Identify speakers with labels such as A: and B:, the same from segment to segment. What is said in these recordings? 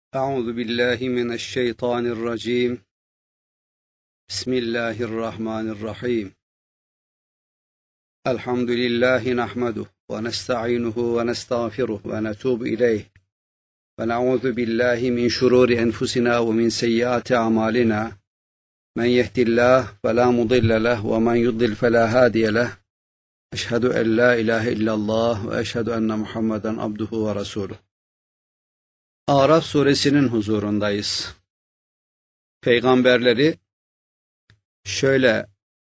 A: أعوذ بالله من الشيطان الرجيم. بسم الله الرحمن الرحيم. الحمد لله نحمده ونستعينه ونستغفره ونتوب إليه ونعوذ بالله من شرور أنفسنا ومن سيئات أعمالنا. من يهد الله فلا مضل له ومن يضلل فلا هادي له. أشهد أن لا إله إلا الله وأشهد أن محمدا عبده ورسوله. Araf suresinin huzurundayız. Peygamberleri şöyle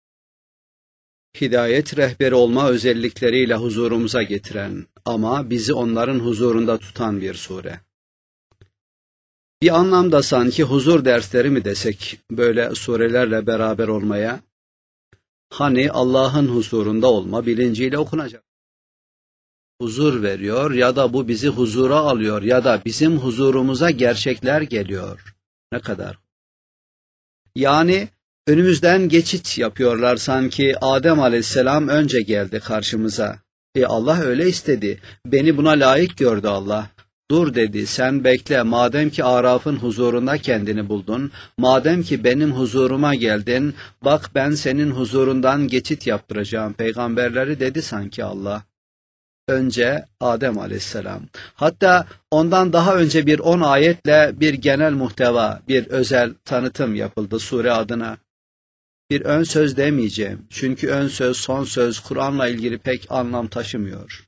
A: hidayet rehberi olma özellikleriyle huzurumuza getiren ama bizi onların huzurunda tutan bir sure. Bir anlamda sanki huzur dersleri mi desek böyle surelerle beraber olmaya? Hani Allah'ın huzurunda olma bilinciyle okunacak. Huzur veriyor ya da bu bizi huzura alıyor ya da bizim huzurumuza gerçekler geliyor. Ne kadar? Yani önümüzden geçit yapıyorlar sanki Adem Aleyhisselam önce geldi karşımıza. Allah öyle istedi. Beni buna layık gördü Allah. Dur dedi, sen bekle, madem ki Araf'ın huzurunda kendini buldun, madem ki benim huzuruma geldin, bak ben senin huzurundan geçit yaptıracağım peygamberleri dedi sanki Allah. Önce Adem Aleyhisselam. Hatta ondan daha önce bir 10 ayetle bir genel muhteva, bir özel tanıtım yapıldı sure adına. Bir ön söz demeyeceğim. Çünkü ön söz, son söz Kur'an'la ilgili pek anlam taşımıyor.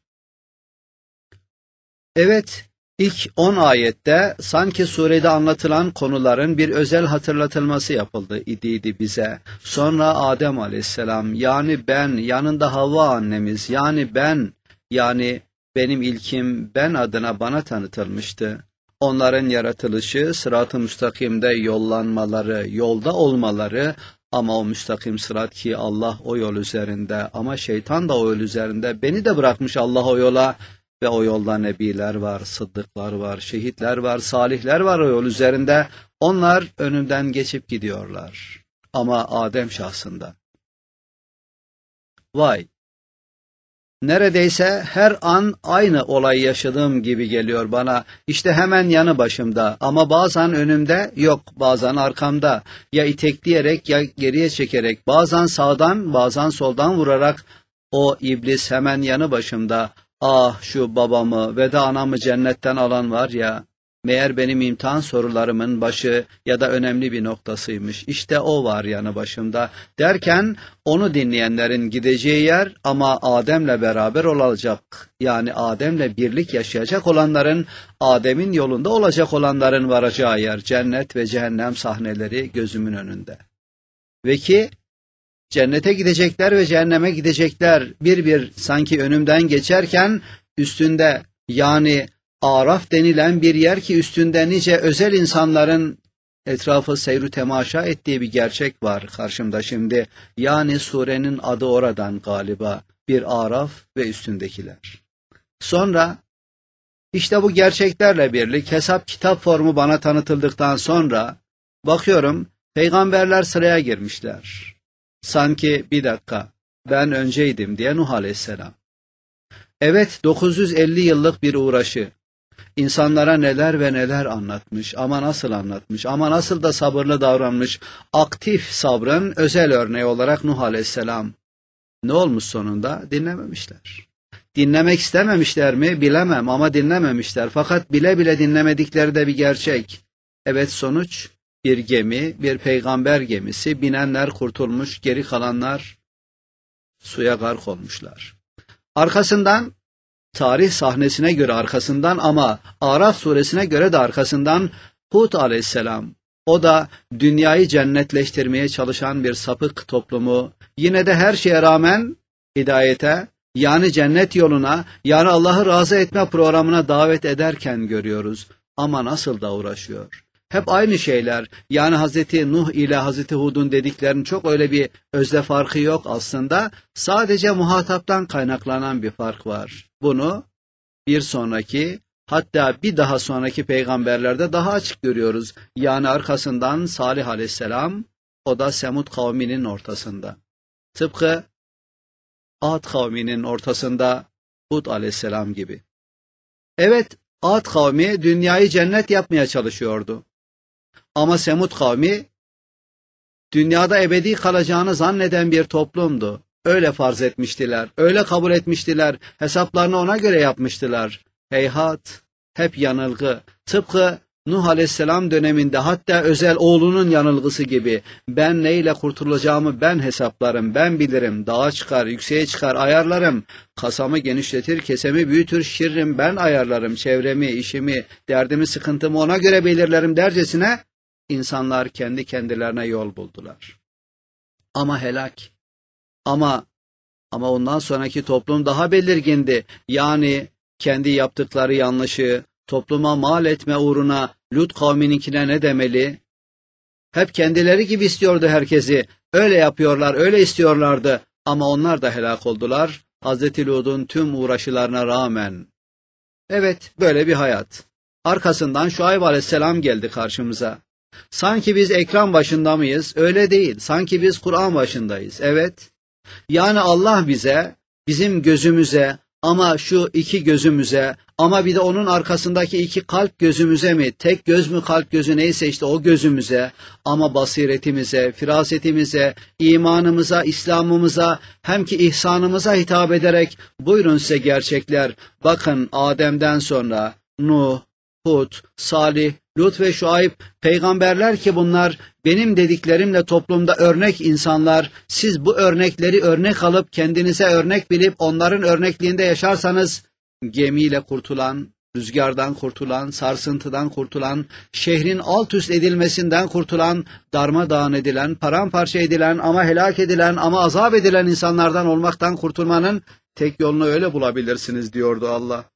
A: Evet, ilk 10 ayette sanki surede anlatılan konuların bir özel hatırlatılması yapıldı idiydi bize. Sonra Adem Aleyhisselam, yani ben, yanında Havva annemiz, yani benim ilkim ben adına bana tanıtılmıştı. Onların yaratılışı, sırat-ı müstakimde yollanmaları, yolda olmaları ama o müstakim sırat ki Allah o yol üzerinde ama şeytan da o yol üzerinde. Beni de bırakmış Allah o yola ve o yolda nebiler var, sıddıklar var, şehitler var, salihler var o yol üzerinde. Onlar önümden geçip gidiyorlar ama Adem şahsında. Vay! Neredeyse her an aynı olayı yaşadığım gibi geliyor bana. İşte hemen yanı başımda ama bazen önümde, yok bazen arkamda. Ya itekleyerek ya geriye çekerek, bazen sağdan bazen soldan vurarak o iblis hemen yanı başımda. Ah şu babamı ve de anamı cennetten alan var ya, meğer benim imtihan sorularımın başı ya da önemli bir noktasıymış. İşte o var yanı başımda derken onu dinleyenlerin gideceği yer ama Adem'le beraber olacak. Yani Adem'le birlik yaşayacak olanların, Adem'in yolunda olacak olanların varacağı yer, cennet ve cehennem sahneleri gözümün önünde. Ve ki cennete gidecekler ve cehenneme gidecekler bir bir sanki önümden geçerken üstünde, yani Araf denilen bir yer ki üstünde nice özel insanların etrafı seyru temaşa ettiği bir gerçek var karşımda şimdi. Yani surenin adı oradan galiba, bir Araf ve üstündekiler. Sonra işte bu gerçeklerle birlik hesap kitap formu bana tanıtıldıktan sonra bakıyorum peygamberler sıraya girmişler. Sanki bir dakika ben önceydim diye Nuh Aleyhisselam. Evet, 950 yıllık bir uğraşı. İnsanlara neler ve neler anlatmış, ama nasıl anlatmış, ama nasıl da sabırlı davranmış, aktif sabrın özel örneği olarak Nuh Aleyhisselam. Ne olmuş sonunda? Dinlememişler. Dinlemek istememişler mi? Bilemem ama dinlememişler. Fakat bile bile dinlemedikleri de bir gerçek. Evet, sonuç bir gemi, bir peygamber gemisi, binenler kurtulmuş, geri kalanlar suya gark olmuşlar. Arkasından, tarih sahnesine göre arkasından ama Araf suresine göre de arkasından Hud Aleyhisselam. O da dünyayı cennetleştirmeye çalışan bir sapık toplumu, yine de her şeye rağmen hidayete, yani cennet yoluna, yani Allah'ı razı etme programına davet ederken görüyoruz. Ama nasıl da uğraşıyor. Hep aynı şeyler, yani Hazreti Nuh ile Hazreti Hud'un dediklerinin çok öyle bir özde farkı yok aslında. Sadece muhataptan kaynaklanan bir fark var. Bunu bir sonraki, hatta bir daha sonraki peygamberlerde daha açık görüyoruz. Yani arkasından Salih Aleyhisselam, o da Semud kavminin ortasında. Tıpkı Ad kavminin ortasında Hud Aleyhisselam gibi. Evet, Ad kavmi dünyayı cennet yapmaya çalışıyordu. Ama Semud kavmi dünyada ebedi kalacağını zanneden bir toplumdu. Öyle farz etmiştiler, öyle kabul etmiştiler, hesaplarını ona göre yapmıştılar. Heyhat, hep yanılgı. Tıpkı Nuh Aleyhisselam döneminde, hatta özel oğlunun yanılgısı gibi, ben neyle kurtulacağımı ben hesaplarım, ben bilirim, dağa çıkar, yükseğe çıkar, ayarlarım, kasamı genişletir, kesemi büyütür, şirrim ben ayarlarım, çevremi, işimi, derdimi, sıkıntımı ona göre belirlerim dercesine, insanlar kendi kendilerine yol buldular. Ama helak, ama ondan sonraki toplum daha belirgindi. Yani kendi yaptıkları yanlışı topluma mal etme uğruna Lut kavmininkine ne demeli? Hep kendileri gibi istiyordu herkesi. Öyle yapıyorlar, öyle istiyorlardı. Ama onlar da helak oldular. Hazreti Lut'un tüm uğraşılarına rağmen. Evet, böyle bir hayat. Arkasından Şuayb Aleyhisselam geldi karşımıza. Sanki biz ekran başında mıyız? Öyle değil. Sanki biz Kur'an başındayız. Evet. Yani Allah bize, bizim gözümüze, ama şu iki gözümüze, ama bir de onun arkasındaki iki kalp gözümüze mi, tek göz mü kalp gözü neyse işte o gözümüze, ama basiretimize, firasetimize, imanımıza, İslam'ımıza, hem ki ihsanımıza hitap ederek, buyurun size gerçekler, bakın Adem'den sonra Nuh, Hud, Salih, Lut ve Şuayb, peygamberler ki bunlar benim dediklerimle toplumda örnek insanlar, siz bu örnekleri örnek alıp kendinize örnek bilip onların örnekliğinde yaşarsanız, gemiyle kurtulan, rüzgardan kurtulan, sarsıntıdan kurtulan, şehrin alt üst edilmesinden kurtulan, darmadağın edilen, paramparça edilen ama helak edilen ama azap edilen insanlardan olmaktan kurtulmanın tek yolunu öyle bulabilirsiniz diyordu Allah.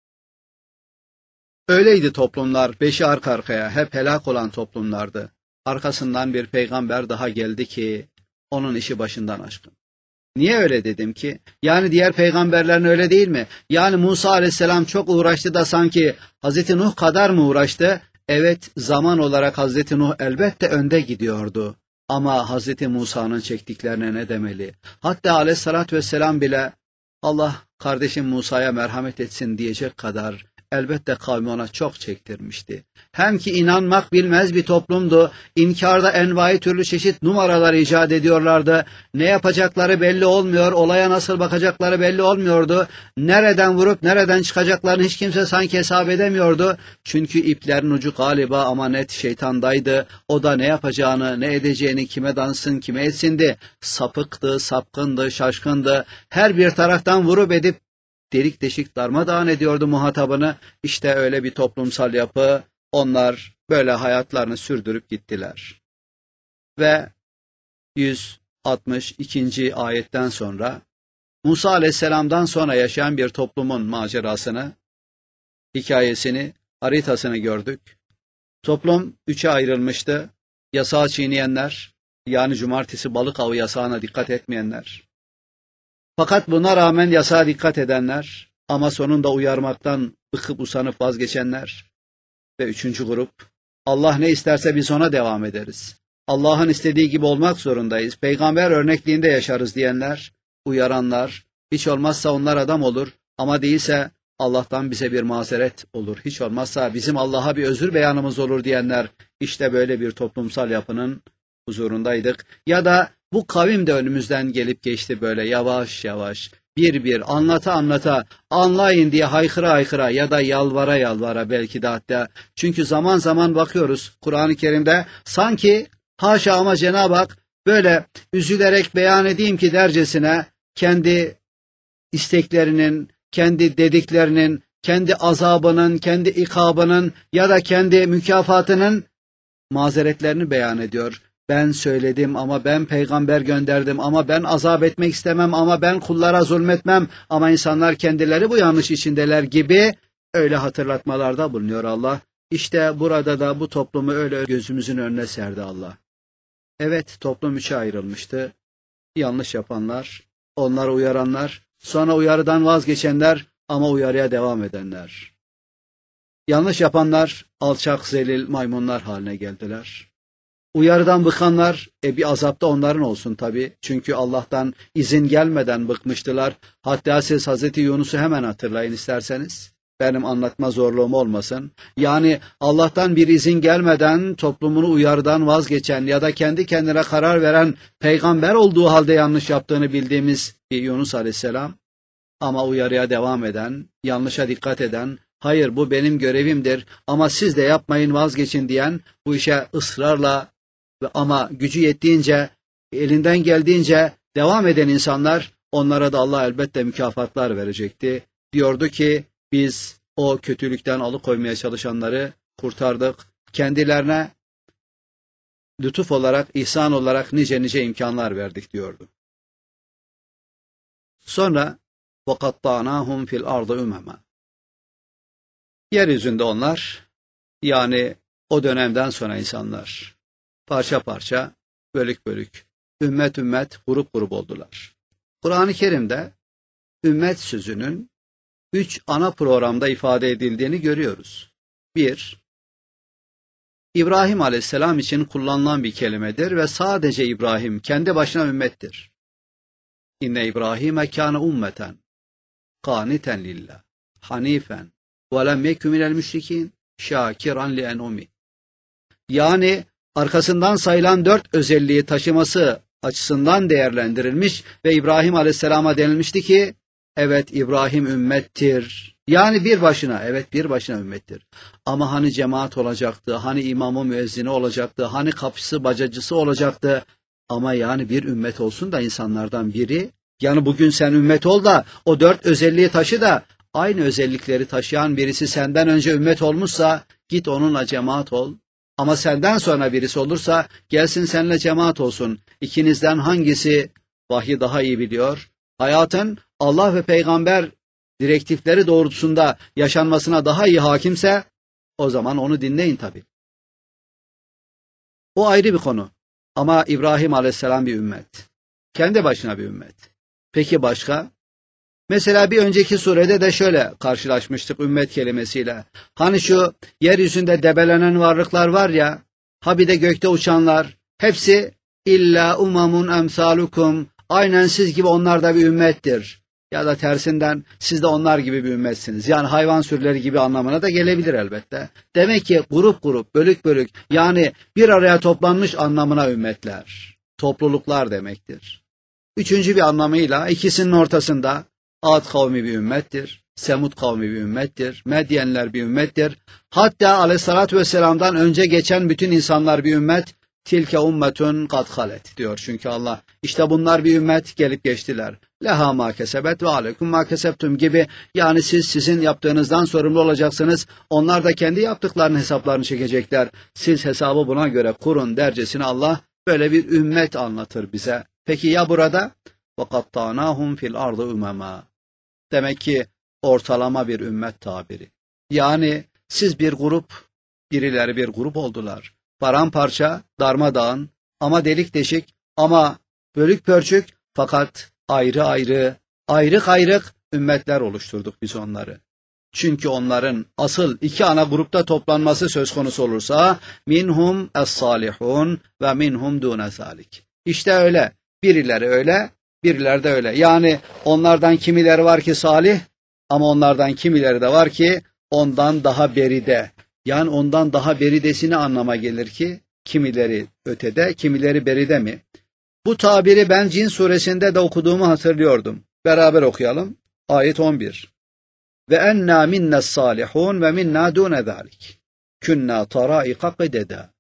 A: Öyleydi toplumlar, beşi arka arkaya, hep helak olan toplumlardı. Arkasından bir peygamber daha geldi ki, onun işi başından aşkın. Niye öyle dedim ki? Yani diğer peygamberlerin öyle değil mi? Yani Musa Aleyhisselam çok uğraştı da sanki Hazreti Nuh kadar mı uğraştı? Evet, zaman olarak Hazreti Nuh elbette önde gidiyordu. Ama Hazreti Musa'nın çektiklerine ne demeli? Hatta Aleyhisselatü Vesselam bile, Allah kardeşim Musa'ya merhamet etsin diyecek kadar, elbette kavmi ona çok çektirmişti. Hem ki inanmak bilmez bir toplumdu, inkarda envai türlü çeşit numaralar icat ediyorlardı, ne yapacakları belli olmuyor, olaya nasıl bakacakları belli olmuyordu, nereden vurup nereden çıkacaklarını hiç kimse sanki hesap edemiyordu, çünkü iplerin ucu galiba ama net şeytandaydı, o da ne yapacağını, ne edeceğini, kime dansın, kime etsindi, sapıktı, sapkındı, şaşkındı, her bir taraftan vurup edip, delik deşik darmadağın ediyordu muhatabını. İşte öyle bir toplumsal yapı, onlar böyle hayatlarını sürdürüp gittiler. Ve 162. ayetten sonra Musa Aleyhisselam'dan sonra yaşayan bir toplumun macerasını, hikayesini, haritasını gördük. Toplum üçe ayrılmıştı. Yasağı çiğneyenler, yani cumartesi balık avı yasağına dikkat etmeyenler. Fakat buna rağmen yasağa dikkat edenler, ama sonunda uyarmaktan bıkıp usanıp vazgeçenler. Ve üçüncü grup, Allah ne isterse biz ona devam ederiz. Allah'ın istediği gibi olmak zorundayız. Peygamber örnekliğinde yaşarız diyenler, uyaranlar, hiç olmazsa onlar adam olur ama değilse Allah'tan bize bir mazeret olur. Hiç olmazsa bizim Allah'a bir özür beyanımız olur diyenler, işte böyle bir toplumsal yapının huzurundaydık. Ya da bu kavim de önümüzden gelip geçti böyle yavaş yavaş, bir anlata anlata, anlayın diye haykıra haykıra ya da yalvara yalvara belki de hatta. Çünkü zaman zaman bakıyoruz Kur'an-ı Kerim'de sanki haşa ama Cenab-ı Hak böyle üzülerek beyan edeyim ki dercesine kendi isteklerinin, kendi dediklerinin, kendi azabının, kendi ikabının ya da kendi mükafatının mazeretlerini beyan ediyor. Ben söyledim ama ben peygamber gönderdim ama ben azap etmek istemem ama ben kullara zulmetmem ama insanlar kendileri bu yanlış içindeler gibi öyle hatırlatmalarda bulunuyor Allah. İşte burada da bu toplumu öyle gözümüzün önüne serdi Allah. Evet, toplum üçe ayrılmıştı. Yanlış yapanlar, onları uyaranlar, sonra uyarıdan vazgeçenler ama uyarıya devam edenler. Yanlış yapanlar alçak zelil maymunlar haline geldiler. Uyarıdan bıkanlar, bir azapta onların olsun tabii. Çünkü Allah'tan izin gelmeden bıkmıştılar. Hatta siz Hazreti Yunus'u hemen hatırlayın isterseniz. benim anlatma zorluğum olmasın. Yani Allah'tan bir izin gelmeden toplumunu uyarıdan vazgeçen ya da kendi kendine karar veren peygamber olduğu halde yanlış yaptığını bildiğimiz bir Yunus Aleyhisselam, ama uyarıya devam eden, yanlışa dikkat eden, hayır bu benim görevimdir ama siz de yapmayın vazgeçin diyen, bu işe ısrarla ama gücü yettiğince, elinden geldiğince devam eden insanlar, onlara da Allah elbette mükafatlar verecekti. Diyordu ki biz o kötülükten alıkoymaya çalışanları kurtardık. Kendilerine lütuf olarak, ihsan olarak nice nice imkanlar verdik diyordu. Sonra وَقَطَّعْنَاهُمْ فِي الْأَرْضِ اُمَمًا. Yeryüzünde onlar, yani o dönemden sonra insanlar, parça parça, bölük bölük, ümmet ümmet, grup grup oldular. Kur'an-ı Kerim'de ümmet sözünün 3 ana programda ifade edildiğini görüyoruz. 1, İbrahim Aleyhisselam için kullanılan bir kelimedir ve sadece İbrahim kendi başına ümmettir. İnne İbrahime kâne ummeten, kâniten lillah, hanifen, ve lem yekû minel müşrikîn, şâkiran li en'umi. Yani arkasından sayılan 4 özelliği taşıması açısından değerlendirilmiş ve İbrahim Aleyhisselam'a denilmişti ki, evet İbrahim ümmettir. Yani bir başına, evet bir başına ümmettir. Ama hani cemaat olacaktı, hani imamı müezzini olacaktı, hani kapısı bacacısı olacaktı. Ama yani bir ümmet olsun da insanlardan biri, yani bugün sen ümmet ol da o 4 özelliği taşı da aynı özellikleri taşıyan birisi senden önce ümmet olmuşsa git onunla cemaat ol. Ama senden sonra birisi olursa gelsin seninle cemaat olsun. İkinizden hangisi vahyi daha iyi biliyor? Hayatın Allah ve peygamber direktifleri doğrultusunda yaşanmasına daha iyi hakimse o zaman onu dinleyin tabii. O ayrı bir konu. Ama İbrahim Aleyhisselam bir ümmet. Kendi başına bir ümmet. Peki başka? Mesela bir önceki surede de şöyle karşılaşmıştık ümmet kelimesiyle. Hani şu yeryüzünde debelenen varlıklar var ya, ha bir de gökte uçanlar, hepsi illa umamun emsalukum, aynen siz gibi onlar da bir ümmettir. Ya da tersinden siz de onlar gibi bir ümmetsiniz. Yani hayvan sürüleri gibi anlamına da gelebilir elbette. Demek ki grup grup, bölük bölük, yani bir araya toplanmış anlamına ümmetler, topluluklar demektir. Üçüncü bir anlamıyla ikisinin ortasında Ad kavmi bir ümmettir, Semud kavmi bir ümmettir, Medyenler bir ümmettir. Hatta Aleyhisselatü Vesselam'dan önce geçen bütün insanlar bir ümmet. Tilke ummetun kad halet diyor çünkü Allah. İşte bunlar bir ümmet, gelip geçtiler. Leha ma kesebet ve aleyküm ma kesebtum gibi, yani siz sizin yaptığınızdan sorumlu olacaksınız. Onlar da kendi yaptıklarının hesaplarını çekecekler. Siz hesabı buna göre kurun dercesine Allah böyle bir ümmet anlatır bize. Peki ya burada? وَقَطَّعْنَاهُمْ فِي الْأَرْضِ اُمَمًا. Demek ki ortalama bir ümmet tabiri. Yani siz bir grup, birileri bir grup oldular. Paramparça, darmadağın ama delik deşik ama bölük pörçük, fakat ayrı ayrı, ayrık ayrık ümmetler oluşturduk biz onları. Çünkü onların asıl 2 ana grupta toplanması söz konusu olursa minhum es-salihun ve minhum dune zalik. İşte öyle. Birileri öyle, birileri de öyle. Yani onlardan kimileri var ki salih ama onlardan kimileri de var ki ondan daha beride. Yani ondan daha beridesini anlama gelir ki kimileri ötede, kimileri beride mi? Bu tabiri ben Cin suresinde de okuduğumu hatırlıyordum. Beraber okuyalım. Ayet 11. Ve enna minnes salihun ve minna dune zalik. Kunna taraika qideda.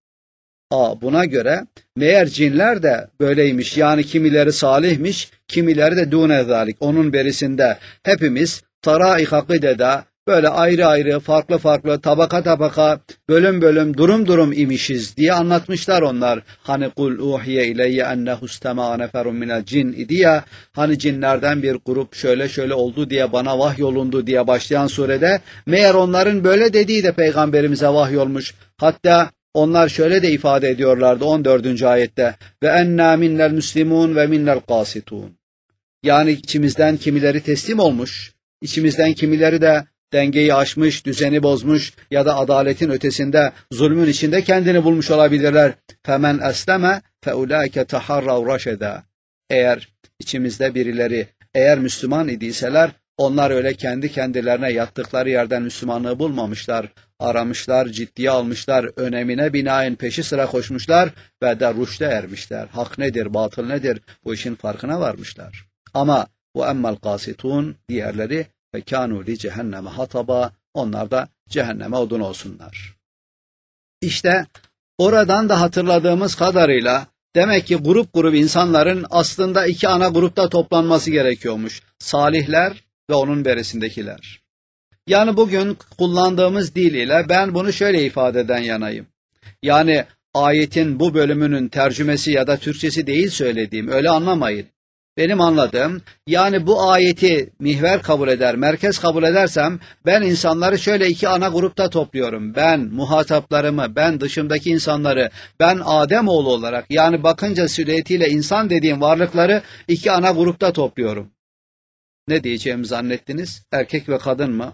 A: Buna göre meğer cinler de böyleymiş, yani kimileri salihmiş, kimileri de dune zalik, onun berisinde. Hepimiz taraika qideda, böyle ayrı ayrı, farklı farklı, tabaka tabaka, bölüm bölüm, durum durum imişiz diye anlatmışlar onlar. Hani kul uhiye ileyye ennehu istema'a neferun minel cin idi ya, hani cinlerden bir grup şöyle şöyle oldu diye bana vahyolundu diye başlayan surede, meğer onların böyle dediği de peygamberimize vahyolmuş. Hatta onlar şöyle de ifade ediyorlardı 14. ayette. Ve enna minnel müslimun ve minnel kasitun. Yani içimizden kimileri teslim olmuş, içimizden kimileri de dengeyi aşmış, düzeni bozmuş ya da adaletin ötesinde, zulmün içinde kendini bulmuş olabilirler. Femen esleme feulaike taharrav raşeda. Eğer içimizde birileri eğer Müslüman idiyseler, Onlar öyle kendi kendilerine yattıkları yerden Müslümanlığı bulmamışlar. Aramışlar, ciddiye almışlar, önemine binaen peşi sıra koşmuşlar ve de rüşte ermişler. Hak nedir, batıl nedir, bu işin farkına varmışlar. Ama bu emmel kasitun, diğerleri ve kânû li cehenneme hataba, onlar da cehenneme odun olsunlar. İşte oradan da hatırladığımız kadarıyla demek ki grup grup insanların aslında iki ana grupta toplanması gerekiyormuş. Salihler ve onun berisindekiler. Yani bugün kullandığımız dil ile ben bunu şöyle ifade eden yanayım. Yani ayetin bu bölümünün tercümesi ya da Türkçesi değil söylediğim, öyle anlamayın. Benim anladığım, yani bu ayeti mihver kabul eder, merkez kabul edersem ben insanları şöyle iki ana grupta topluyorum. Ben muhataplarımı, ben dışımdaki insanları, ben Ademoğlu olarak, yani bakınca silüetiyle insan dediğim varlıkları iki ana grupta topluyorum. Ne diyeceğimi zannettiniz? Erkek ve kadın mı?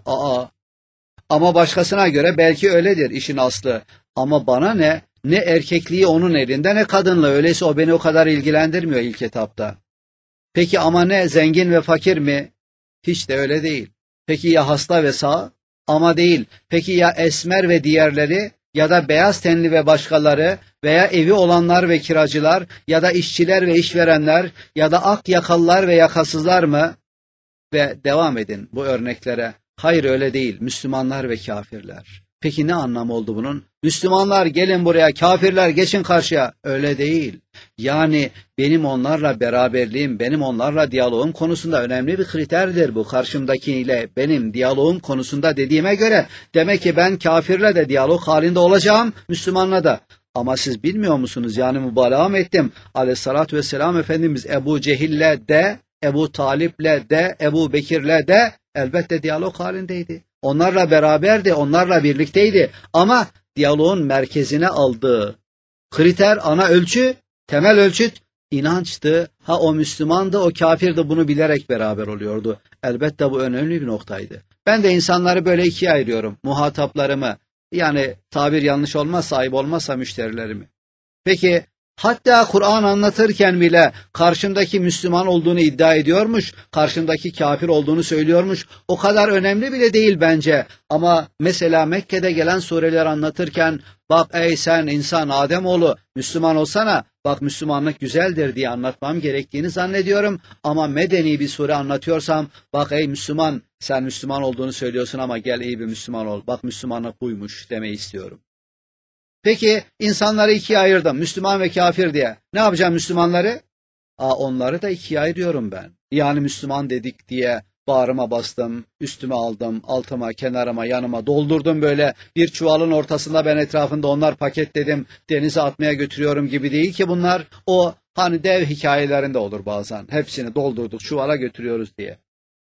A: Ama başkasına göre belki öyledir işin aslı. Ama bana ne? Ne erkekliği onun elinde ne kadınla. Öyleyse o beni o kadar ilgilendirmiyor ilk etapta. Peki ama ne? Zengin ve fakir mi? Hiç de öyle değil. Peki ya hasta ve sağ? Ama değil. Peki ya esmer ve diğerleri? Ya da beyaz tenli ve başkaları? Veya evi olanlar ve kiracılar? Ya da işçiler ve işverenler? Ya da ak yakalılar ve yakasızlar mı? Ve devam edin bu örneklere. Hayır öyle değil. Müslümanlar ve kafirler. Peki ne anlam oldu bunun? Müslümanlar gelin buraya, kafirler geçin karşıya. Öyle değil. Yani benim onlarla beraberliğim, benim onlarla diyaloğum konusunda önemli bir kriterdir bu. Karşımdakiyle benim diyaloğum konusunda dediğime göre demek ki ben kafirle de diyalog halinde olacağım, Müslümanla da. Ama siz bilmiyor musunuz? Yani mübalağa mı ettim? Aleyhissalatü vesselam Efendimiz Ebu Cehil'le de, Ebu Talip'le de, Ebu Bekir'le de elbette diyalog halindeydi. Onlarla beraberdi, onlarla birlikteydi. Ama diyaloğun merkezine aldığı kriter, ana ölçü, temel ölçüt inançtı. Ha o Müslümandı, o kafirdi, bunu bilerek beraber oluyordu. Elbette bu önemli bir noktaydı. Ben de insanları böyle ikiye ayırıyorum. Muhataplarımı, yani tabir yanlış olmazsa, ayıp olmazsa müşterilerimi. Peki hatta Kur'an anlatırken bile karşımdaki Müslüman olduğunu iddia ediyormuş, karşımdaki kafir olduğunu söylüyormuş. O kadar önemli bile değil bence. Ama mesela Mekke'de gelen sureler anlatırken bak ey sen insan Ademoğlu Müslüman olsana, bak Müslümanlık güzeldir diye anlatmam gerektiğini zannediyorum. Ama medeni bir sure anlatıyorsam bak ey Müslüman, sen Müslüman olduğunu söylüyorsun ama gel iyi bir Müslüman ol. Bak Müslümanlık buymuş demeyi istiyorum. Peki insanları ikiye ayırdım. Müslüman ve kafir diye. Ne yapacağım Müslümanları? Onları da ikiye ayırıyorum ben. Yani Müslüman dedik diye bağrıma bastım, üstüme aldım, altıma, kenarıma, yanıma doldurdum böyle. Bir çuvalın ortasında ben etrafında onlar paketledim, denize atmaya götürüyorum gibi değil ki bunlar. O hani dev hikayelerinde olur bazen. Hepsini doldurduk, çuvala götürüyoruz diye.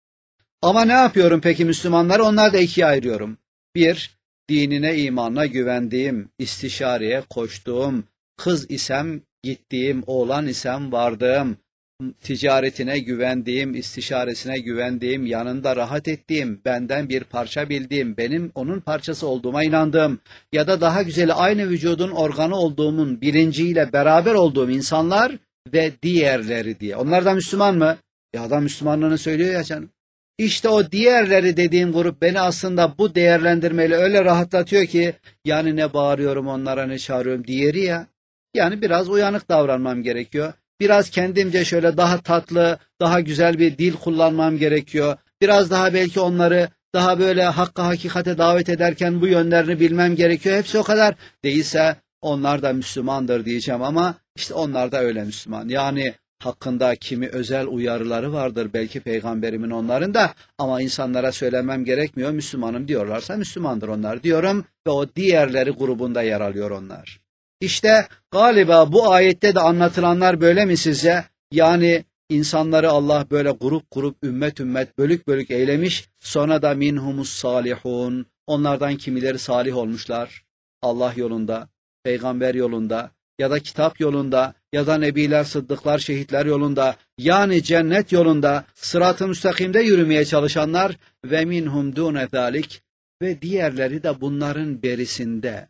A: Ama ne yapıyorum peki Müslümanları? Onları da ikiye ayırıyorum. Bir, dinine imanına güvendiğim, istişareye koştuğum, kız isem gittiğim, oğlan isem vardığım, ticaretine güvendiğim, istişaresine güvendiğim, yanında rahat ettiğim, benden bir parça bildiğim, benim onun parçası olduğuma inandığım ya da daha güzeli aynı vücudun organı olduğumun bilinciyle beraber olduğum insanlar ve diğerleri diye. Onlar da Müslüman mı? Ya adam Müslümanlığını söylüyor ya canım. İşte o diğerleri dediğim grup beni aslında bu değerlendirmeyle öyle rahatlatıyor ki yani ne bağırıyorum onlara ne çağırıyorum diğeri ya. Yani biraz uyanık davranmam gerekiyor. Biraz kendimce şöyle daha tatlı, daha güzel bir dil kullanmam gerekiyor. Biraz daha belki onları daha böyle hakka hakikate davet ederken bu yönlerini bilmem gerekiyor. Hepsi o kadar. Değilse onlar da Müslümandır diyeceğim ama işte onlar da öyle Müslüman. Yani hakkında kimi özel uyarıları vardır belki peygamberimin onların da ama insanlara söylemem gerekmiyor. Müslümanım diyorlarsa Müslümandır onlar diyorum ve o diğerleri grubunda yer alıyor onlar. İşte galiba bu ayette de anlatılanlar böyle mi sizce? Yani insanları Allah böyle grup grup, ümmet ümmet, bölük bölük eylemiş. Sonra da minhumus salihun. Onlardan kimileri salih olmuşlar. Allah yolunda, peygamber yolunda ya da kitap yolunda ya da nebiler, sıddıklar, şehitler yolunda yani cennet yolunda sırat-ı müstakimde yürümeye çalışanlar ve minhum dune zalik ve diğerleri de bunların berisinde.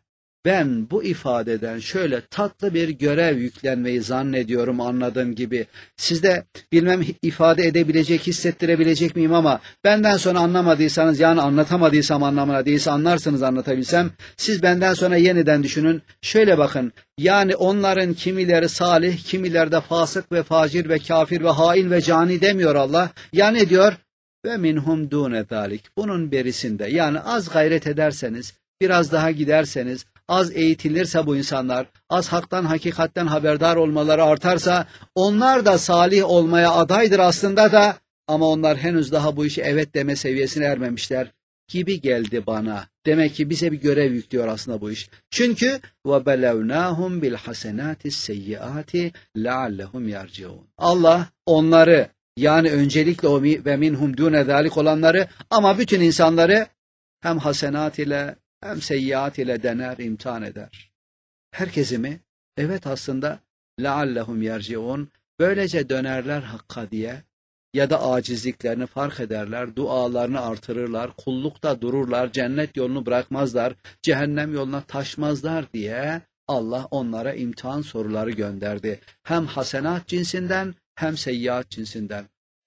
A: Ben bu ifadeden şöyle tatlı bir görev yüklenmeyi zannediyorum anladığım gibi. Sizde bilmem ifade edebilecek, hissettirebilecek miyim ama benden sonra anlamadıysanız, yani anlatamadıysam anlamına değilse anlarsınız anlatabilsem. Siz benden sonra yeniden düşünün. Şöyle bakın, yani onların kimileri salih, kimileri de fasık ve facir ve kafir ve hain ve cani demiyor Allah. Ya ne diyor? Ve minhum dune zalik. Bunun berisinde, yani az gayret ederseniz, biraz daha giderseniz, az eğitilirse bu insanlar, az haktan hakikatten haberdar olmaları artarsa, onlar da salih olmaya adaydır aslında da, ama onlar henüz daha bu işi evet deme seviyesine ermemişler gibi geldi bana. Demek ki bize bir görev yüklüyor aslında bu iş. Çünkü وَبَلَوْنَاهُمْ بِالْحَسَنَاتِ السَّيِّئَاتِ لَعَلَّهُمْ يَرْجِعُونَ. Allah onları, yani öncelikle o ve minhum dune zalik olanları, ama bütün insanları hem hasenat ile hem seyyiat ile dener, imtihan eder. Herkesi mi? Evet, aslında leallehum yerciun. Böylece dönerler Hakk'a diye, ya da acizliklerini fark ederler, dualarını artırırlar, kullukta dururlar, cennet yolunu bırakmazlar, cehennem yoluna taşmazlar diye Allah onlara imtihan soruları gönderdi. Hem hasenat cinsinden hem seyyiat cinsinden.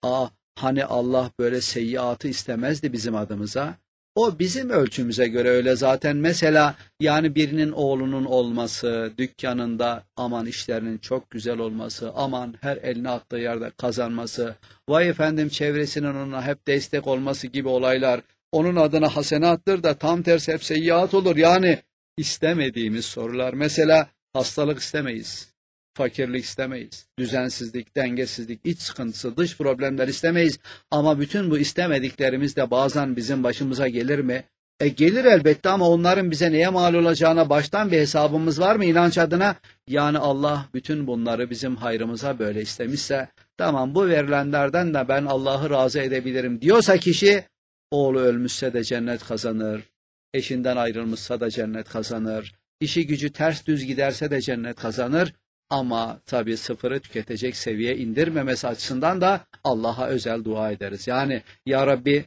A: Hani Allah böyle seyyiatı istemezdi bizim adımıza? O bizim ölçümüze göre öyle zaten. Mesela yani birinin oğlunun olması, dükkanında aman işlerinin çok güzel olması, aman her eline attığı yerde kazanması, vay efendim çevresinin ona hep destek olması gibi olaylar onun adına hasenattır da tam tersi hep seyyiat olur. Yani istemediğimiz sorular. Mesela hastalık istemeyiz, fakirlik istemeyiz, düzensizlik, dengesizlik, iç sıkıntısı, dış problemler istemeyiz. Ama bütün bu istemediklerimiz de bazen bizim başımıza gelir mi? Gelir elbette, ama onların bize neye mal olacağına baştan bir hesabımız var mı inanç adına? Yani Allah bütün bunları bizim hayrımıza böyle istemişse, tamam, bu verilenlerden de ben Allah'ı razı edebilirim diyorsa kişi, oğlu ölmüşse de cennet kazanır, eşinden ayrılmışsa da cennet kazanır, işi gücü ters düz giderse de cennet kazanır. Ama tabii sıfırı tüketecek seviyeye indirmemesi açısından da Allah'a özel dua ederiz. Yani ya Rabbi,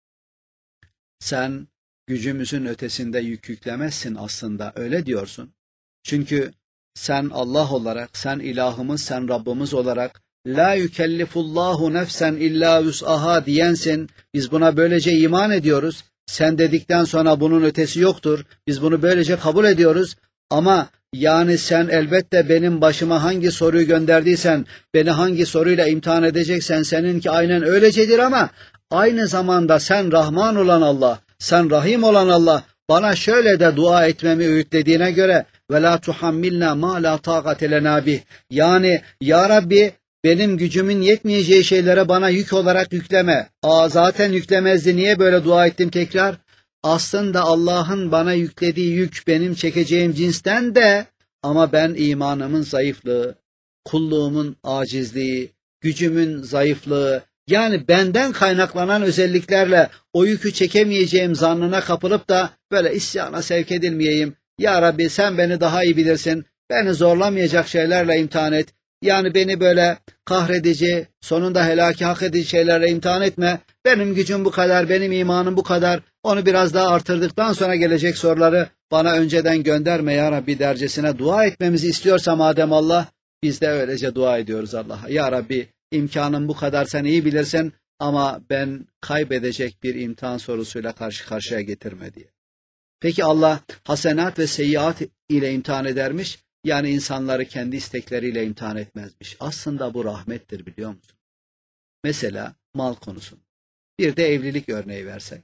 A: sen gücümüzün ötesinde yük yüklemezsin aslında, öyle diyorsun. Çünkü sen Allah olarak, sen ilahımız, sen Rabbimiz olarak la yükellifullahu nefsen illa vus'aha diyensin. Biz buna böylece iman ediyoruz. Sen dedikten sonra bunun ötesi yoktur. Biz bunu böylece kabul ediyoruz. Ama yani sen elbette benim başıma hangi soruyu gönderdiysen, beni hangi soruyla imtihan edeceksen seninki aynen öylecedir, ama aynı zamanda sen Rahman olan Allah, sen Rahim olan Allah, bana şöyle de dua etmemi öğütlediğine göre ve la tuhammilna ma la taqate lena bih. Yani ya Rabbi, benim gücümün yetmeyeceği şeylere bana yük olarak yükleme. Zaten yüklemezdi, niye böyle dua ettim tekrar? Aslında Allah'ın bana yüklediği yük benim çekeceğim cinsten de, ama ben imanımın zayıflığı, kulluğumun acizliği, gücümün zayıflığı, yani benden kaynaklanan özelliklerle o yükü çekemeyeceğim zannına kapılıp da böyle isyana sevk edilmeyeyim. Ya Rabbi, sen beni daha iyi bilirsin, beni zorlamayacak şeylerle imtihan et. Yani beni böyle kahredici, sonunda helaki hak edici şeylerle imtihan etme. Benim gücüm bu kadar, benim imanım bu kadar. Onu biraz daha artırdıktan sonra gelecek soruları bana önceden gönderme ya Rabbi dercesine dua etmemizi istiyorsa madem Allah, biz de öylece dua ediyoruz Allah'a. Ya Rabbi, imkanım bu kadar, sen iyi bilirsin, ama ben kaybedecek bir imtihan sorusuyla karşı karşıya getirme diye. Peki Allah hasenat ve seyyiat ile imtihan edermiş, yani insanları kendi istekleriyle imtihan etmezmiş. Aslında bu rahmettir, biliyor musun? Mesela mal konusunda. Bir de evlilik örneği versek.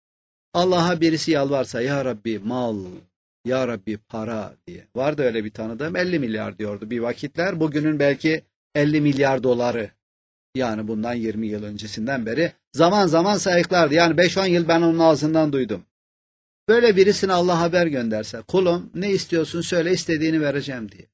A: Allah'a birisi yalvarsa, ya Rabbi mal, ya Rabbi para diye. Vardı öyle bir tanıdığım, 50 milyar diyordu bir vakitler. Bugünün belki 50 milyar doları. Yani bundan 20 yıl öncesinden beri zaman zaman sayıklardı. Yani 5-10 yıl ben onun ağzından duydum. Böyle birisine Allah haber gönderse, kulum ne istiyorsun söyle, istediğini vereceğim diye.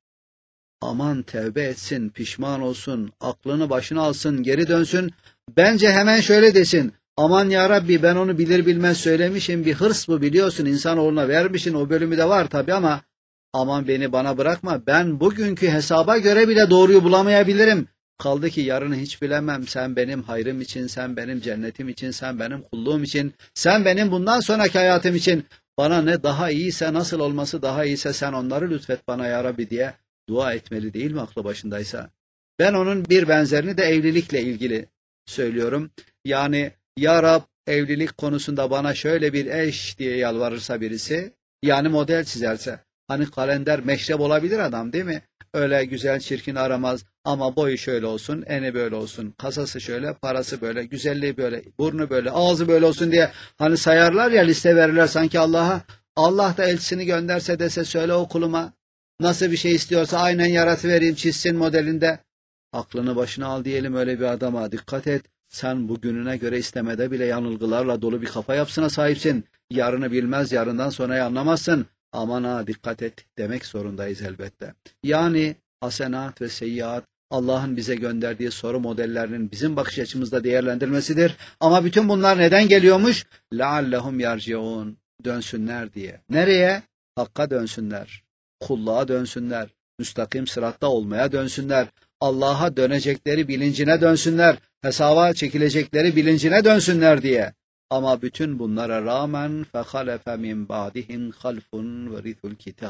A: Aman tevbe etsin, pişman olsun, aklını başına alsın, geri dönsün. Bence hemen şöyle desin: aman ya Rabbi, ben onu bilir bilmez söylemişim, bir hırs bu, biliyorsun, insanoğluna vermişsin, o bölümü de var tabii, ama aman beni bana bırakma, ben bugünkü hesaba göre bile doğruyu bulamayabilirim. Kaldı ki yarını hiç bilemem, sen benim hayrım için, sen benim cennetim için, sen benim kulluğum için, sen benim bundan sonraki hayatım için, Bana ne daha iyiyse, nasıl olması daha iyiyse sen onları lütfet bana ya Rabbi diye dua etmeli değil mi aklı başındaysa? Ben onun bir benzerini de evlilikle ilgili söylüyorum. Yani ya Rab evlilik konusunda bana şöyle bir eş diye yalvarırsa birisi, yani model çizerse, hani kalender meşrep olabilir adam değil mi? Öyle güzel çirkin aramaz ama boyu şöyle olsun, eni böyle olsun, kasası şöyle, parası böyle, güzelliği böyle, burnu böyle, ağzı böyle olsun diye hani sayarlar ya, liste verirler sanki Allah'a. Allah da elçisini gönderse dese söyle o kuluma nasıl bir şey istiyorsa aynen yaratıvereyim çizsin modelinde. Aklını başına al diyelim öyle bir adama, dikkat et. Sen bugününe göre istemede bile yanılgılarla dolu bir kafa yapısına sahipsin. Yarını bilmez, yarından sonrayı anlamazsın. Aman ha dikkat et demek zorundayız elbette. Yani hasenat ve seyyiat Allah'ın bize gönderdiği soru modellerinin bizim bakış açımızda değerlendirmesidir. Ama bütün bunlar neden geliyormuş? لَعَلَّهُمْ يَرْجِعُونَ Dönsünler diye. Nereye? Hakka dönsünler. Kulluğa dönsünler. Müstakim sıratta olmaya dönsünler. Allah'a dönecekleri bilincine dönsünler. Hesaba çekilecekleri bilincine dönsünler diye. Ama bütün bunlara rağmen فَخَلَفَ مِنْ بَعْدِهِمْ خَلْفٌ وَرِثُوا الْكِتَابِ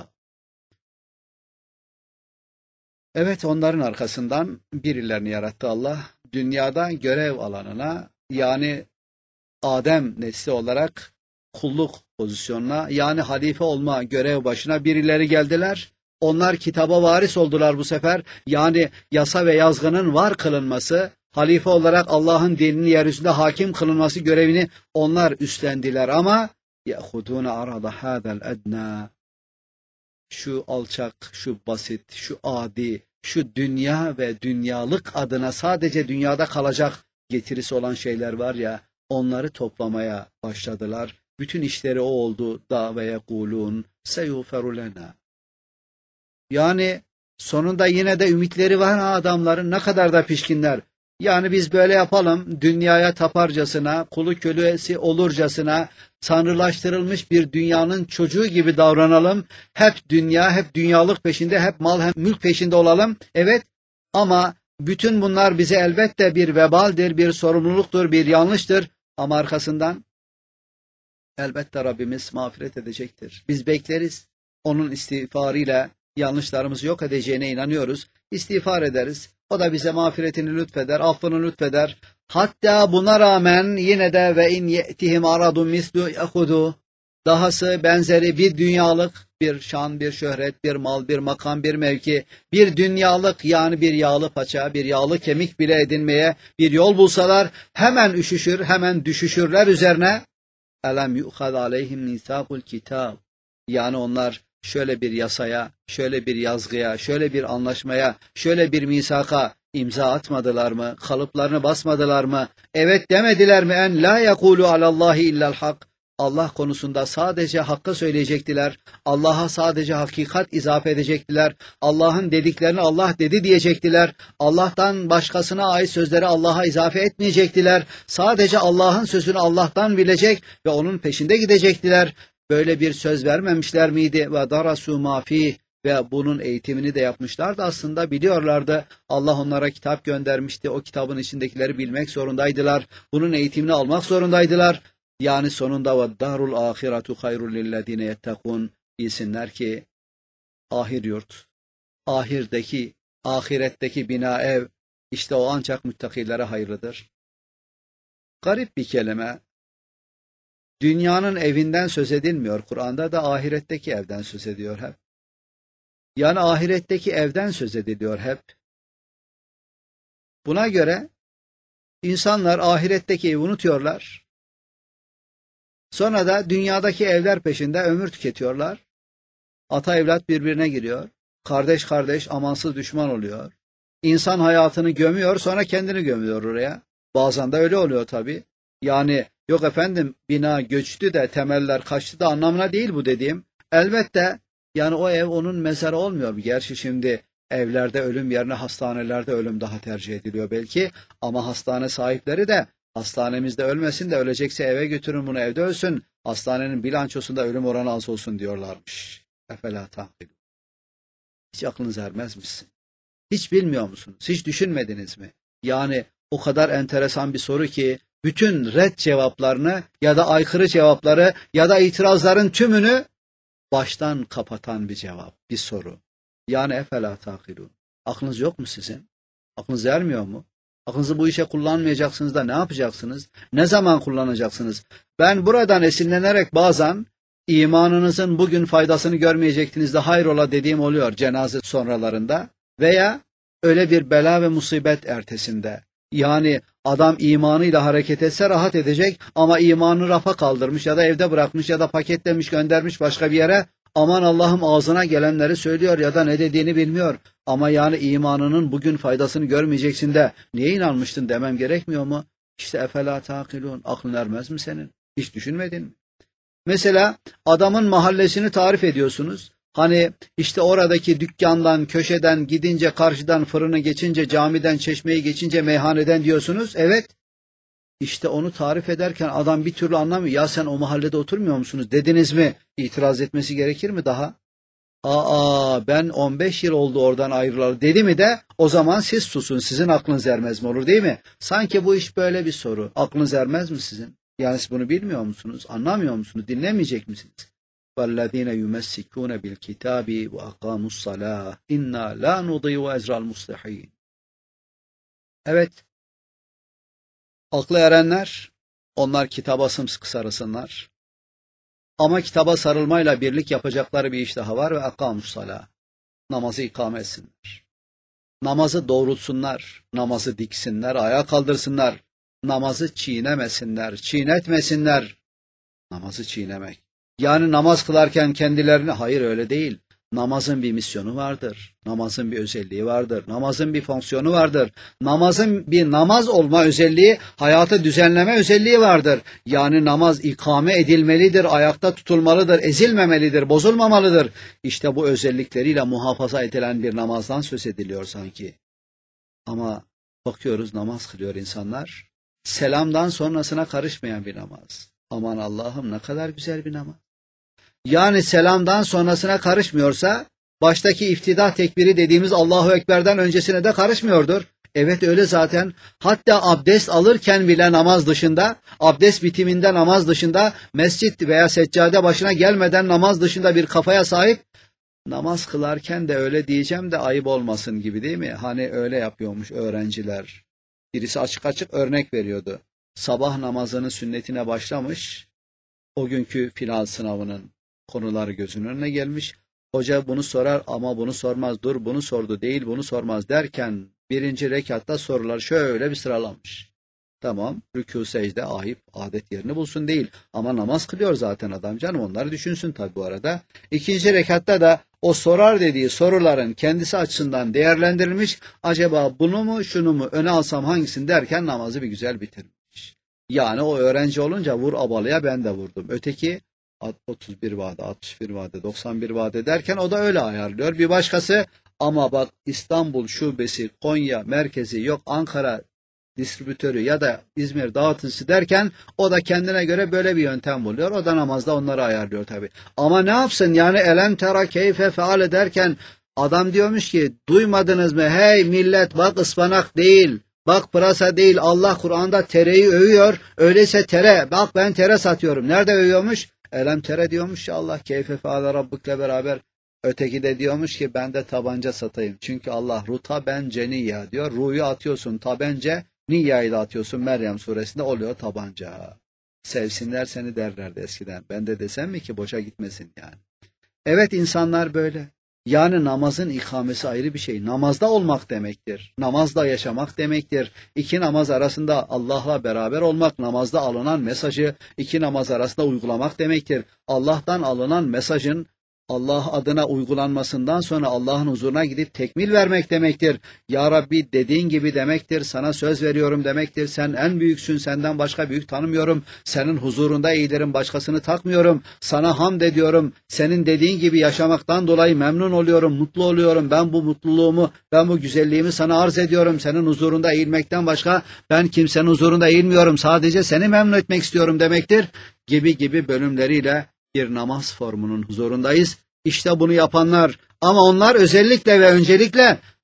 A: Evet, onların arkasından birilerini yarattı Allah. Dünyada görev alanına, yani Adem nesli olarak kulluk pozisyonuna, yani halife olma görev başına birileri geldiler. Onlar kitaba varis oldular bu sefer. Yani yasa ve yazgının var kılınması, halife olarak Allah'ın dinini yeryüzünde hakim kılınması görevini onlar üstlendiler ama يَأْخُذُونَ عَرَضَ هَذَا الْأَدْنَى Şu alçak, şu basit, şu adi, şu dünya ve dünyalık adına sadece dünyada kalacak getirisi olan şeyler var ya, onları toplamaya başladılar. Bütün işleri o oldu. Da ve yekulun seyuferu lena. Yani sonunda yine de ümitleri var ha adamların, ne kadar da pişkinler. Yani biz böyle yapalım, dünyaya taparcasına, kulu kölesi olurcasına, tanrılaştırılmış bir dünyanın çocuğu gibi davranalım. Hep dünya, hep dünyalık peşinde, hep mal, hep mülk peşinde olalım. Evet, ama bütün bunlar bize elbette bir vebaldir, bir sorumluluktur, bir yanlıştır. Ama arkasından elbette Rabbimiz mağfiret edecektir. Biz bekleriz. Onun istiğfarıyla yanlışlarımızı yok edeceğine inanıyoruz. İstiğfar ederiz. O da bize mağfiretini lütfeder, affını lütfeder. Hatta buna rağmen yine de ve in ye'tihim aradun mislu yahudu. Dahası benzeri bir dünyalık, bir şan, bir şöhret, bir mal, bir makam, bir mevki, bir dünyalık, yani bir yağlı paça, bir yağlı kemik bile edinmeye bir yol bulsalar hemen üşüşür, hemen düşüşürler üzerine. Elem yu'khad aleyhim misakul kitab. Yani onlar şöyle bir yasaya, şöyle bir yazgıya, şöyle bir anlaşmaya, şöyle bir misaka imza atmadılar mı? Kalıplarını basmadılar mı? Evet demediler mi? En la yekulu alallahi illal hak. Allah konusunda sadece hakkı söyleyecektiler. Allah'a sadece hakikat izafe edecektiler. Allah'ın dediklerini Allah dedi diyecektiler. Allah'tan başkasına ait sözleri Allah'a izafe etmeyecektiler. Sadece Allah'ın sözünü Allah'tan bilecek ve onun peşinde gidecektiler. Böyle bir söz vermemişler miydi? Ve darasu ma fih, ve bunun eğitimini de yapmışlardı, aslında biliyorlardı. Allah onlara kitap göndermişti. O kitabın içindekileri bilmek zorundaydılar. Bunun eğitimini almak zorundaydılar. Yani sonunda ve darul ahiretu hayrul lillezine yettekun, bilsinler ki ahir yurt, ahiretteki bina ev, işte o ancak müttakilere hayırlıdır. Garip bir kelime. Dünyanın evinden söz edilmiyor. Kur'an'da da ahiretteki evden söz ediyor hep. Yani ahiretteki evden söz ediliyor hep. Buna göre insanlar ahiretteki evi unutuyorlar. Sonra da dünyadaki evler peşinde ömür tüketiyorlar. Ata evlat birbirine giriyor. Kardeş kardeş amansız düşman oluyor. İnsan hayatını gömüyor, sonra kendini gömüyor oraya. Bazen de öyle oluyor tabii. Yani yok efendim bina göçtü de temeller kaçtı da anlamına değil bu dediğim. Elbette yani o ev onun mezarı olmuyor. Gerçi şimdi evlerde ölüm yerine hastanelerde ölüm daha tercih ediliyor belki. Ama hastane sahipleri de hastanemizde ölmesin de ölecekse eve götürün bunu, evde ölsün. Hastanenin bilançosunda ölüm oranı az olsun diyorlarmış. Efela ta'kilun. Hiç aklınız ermez misin? Hiç bilmiyor musunuz? Hiç düşünmediniz mi? Yani o kadar enteresan bir soru ki bütün red cevaplarını ya da aykırı cevapları ya da itirazların tümünü baştan kapatan bir cevap, bir soru. Yani efela takilun. Aklınız yok mu sizin? Aklınız ermiyor mu? Aklınızı bu işe kullanmayacaksınız da ne yapacaksınız? Ne zaman kullanacaksınız? Ben buradan esinlenerek bazen imanınızın bugün faydasını görmeyecektiniz de hayrola dediğim oluyor cenaze sonralarında veya öyle bir bela ve musibet ertesinde. Yani adam imanıyla hareket etse rahat edecek ama imanı rafa kaldırmış ya da evde bırakmış ya da paketlemiş göndermiş başka bir yere. Aman Allah'ım ağzına gelenleri söylüyor ya da ne dediğini bilmiyor. Ama yani imanının bugün faydasını görmeyeceksin de niye inanmıştın demem gerekmiyor mu? İşte efela takilun. Aklın ermez mi senin? Hiç düşünmedin mi? Mesela adamın mahallesini tarif ediyorsunuz. Hani işte oradaki dükkandan, köşeden gidince, karşıdan fırını geçince, camiden, çeşmeyi geçince, meyhaneden diyorsunuz. Evet. İşte onu tarif ederken adam bir türlü anlamıyor. Ya sen o mahallede oturmuyor musunuz dediniz mi? İtiraz etmesi gerekir mi daha? Ben 15 yıl oldu oradan ayrılalı dedi mi de o zaman siz susun. Sizin aklınız ermez mi olur değil mi? Sanki bu iş böyle bir soru. Aklınız ermez mi sizin? Yani siz bunu bilmiyor musunuz? Anlamıyor musunuz? Dinlemeyecek misiniz? وَالَّذ۪ينَ يُمَسِّكُونَ بِالْكِتَابِ وَاَقَامُوا الصَّلَاةِ اِنَّا لَا نُضِيُّ اَجْرَ الْمُصْلِحِينَ. Evet, aklı erenler, onlar kitaba sımsıkı sarılsınlar. Ama kitaba sarılmayla birlik yapacakları bir iş daha var ve akamussalâh. Namazı ikame etsinler. Namazı doğrultsunlar. Namazı diksinler, ayağa kaldırsınlar. Namazı çiğnemesinler, çiğnetmesinler. Namazı çiğnemek. Yani namaz kılarken kendilerine hayır öyle değil. Namazın bir misyonu vardır. Namazın bir özelliği vardır. Namazın bir fonksiyonu vardır. Namazın bir namaz olma özelliği, hayatı düzenleme özelliği vardır. Yani namaz ikame edilmelidir, ayakta tutulmalıdır, ezilmemelidir, bozulmamalıdır. İşte bu özellikleriyle muhafaza edilen bir namazdan söz ediliyor sanki. Ama bakıyoruz namaz kılıyor insanlar. Selamdan sonrasına karışmayan bir namaz. Aman Allah'ım ne kadar güzel bir namaz. Yani selamdan sonrasına karışmıyorsa, baştaki iftidah tekbiri dediğimiz Allahu Ekber'den öncesine de karışmıyordur. Evet öyle zaten. Hatta abdest alırken bile namaz dışında, abdest bitiminde namaz dışında, mescit veya seccade başına gelmeden namaz dışında bir kafaya sahip, namaz kılarken de öyle diyeceğim de ayıp olmasın gibi değil mi? Hani öyle yapıyormuş öğrenciler. Birisi açık açık örnek veriyordu. Sabah namazının sünnetine başlamış, o günkü final sınavının konuları gözünün önüne gelmiş. Hoca bunu sorar ama bunu sormaz. Dur bunu sordu değil bunu sormaz derken birinci rekatta sorular şöyle bir sıralamış. Tamam rükû secde ahip adet yerini bulsun değil. Ama namaz kılıyor zaten adam canım onları düşünsün tabi bu arada. İkinci rekatta da o sorar dediği soruların kendisi açısından değerlendirilmiş. Acaba bunu mu şunu mu öne alsam hangisini derken namazı bir güzel bitirmiş. Yani o öğrenci olunca vur abalıya ben de vurdum. Öteki 31 vade, 61 vade, 91 vade derken o da öyle ayarlıyor. Bir başkası ama bak İstanbul şubesi, Konya merkezi yok Ankara distribütörü ya da İzmir dağıtıcısı derken o da kendine göre böyle bir yöntem buluyor. O da namazda onları ayarlıyor tabi. Ama ne yapsın yani elem tera keyfe feale derken adam diyormuş ki duymadınız mı hey millet bak ıspanak değil. Bak pırasa değil Allah Kur'an'da tereyi övüyor. Öyleyse tere bak ben tere satıyorum. Nerede övüyormuş? Elem tere diyormuş ya Allah keyfe feale rabbukle beraber. Öteki de diyormuş ki ben de tabanca satayım. Çünkü Allah ruta ben ceniyya diyor. Ru'yu atıyorsun tabence. Niyya'yı da atıyorsun Meryem suresinde oluyor tabanca. Sevsinler seni derlerdi eskiden. Ben de desem mi ki boşa gitmesin yani. Evet insanlar böyle. Yani namazın ikamesi ayrı bir şey. Namazda olmak demektir. Namazda yaşamak demektir. İki namaz arasında Allah'la beraber olmak, namazda alınan mesajı iki namaz arasında uygulamak demektir. Allah'tan alınan mesajın Allah adına uygulanmasından sonra Allah'ın huzuruna gidip tekmil vermek demektir. Ya Rabbi dediğin gibi demektir, sana söz veriyorum demektir. Sen en büyüksün, senden başka büyük tanımıyorum. Senin huzurunda eğilirim, başkasını takmıyorum. Sana hamd ediyorum. Senin dediğin gibi yaşamaktan dolayı memnun oluyorum, mutlu oluyorum. Ben bu mutluluğumu, ben bu güzelliğimi sana arz ediyorum. Senin huzurunda eğilmekten başka ben kimsenin huzurunda eğilmiyorum. Sadece seni memnun etmek istiyorum demektir. Gibi bölümleriyle bir namaz formunun huzurundayız. İşte bunu yapanlar ama onlar özellikle ve öncelikle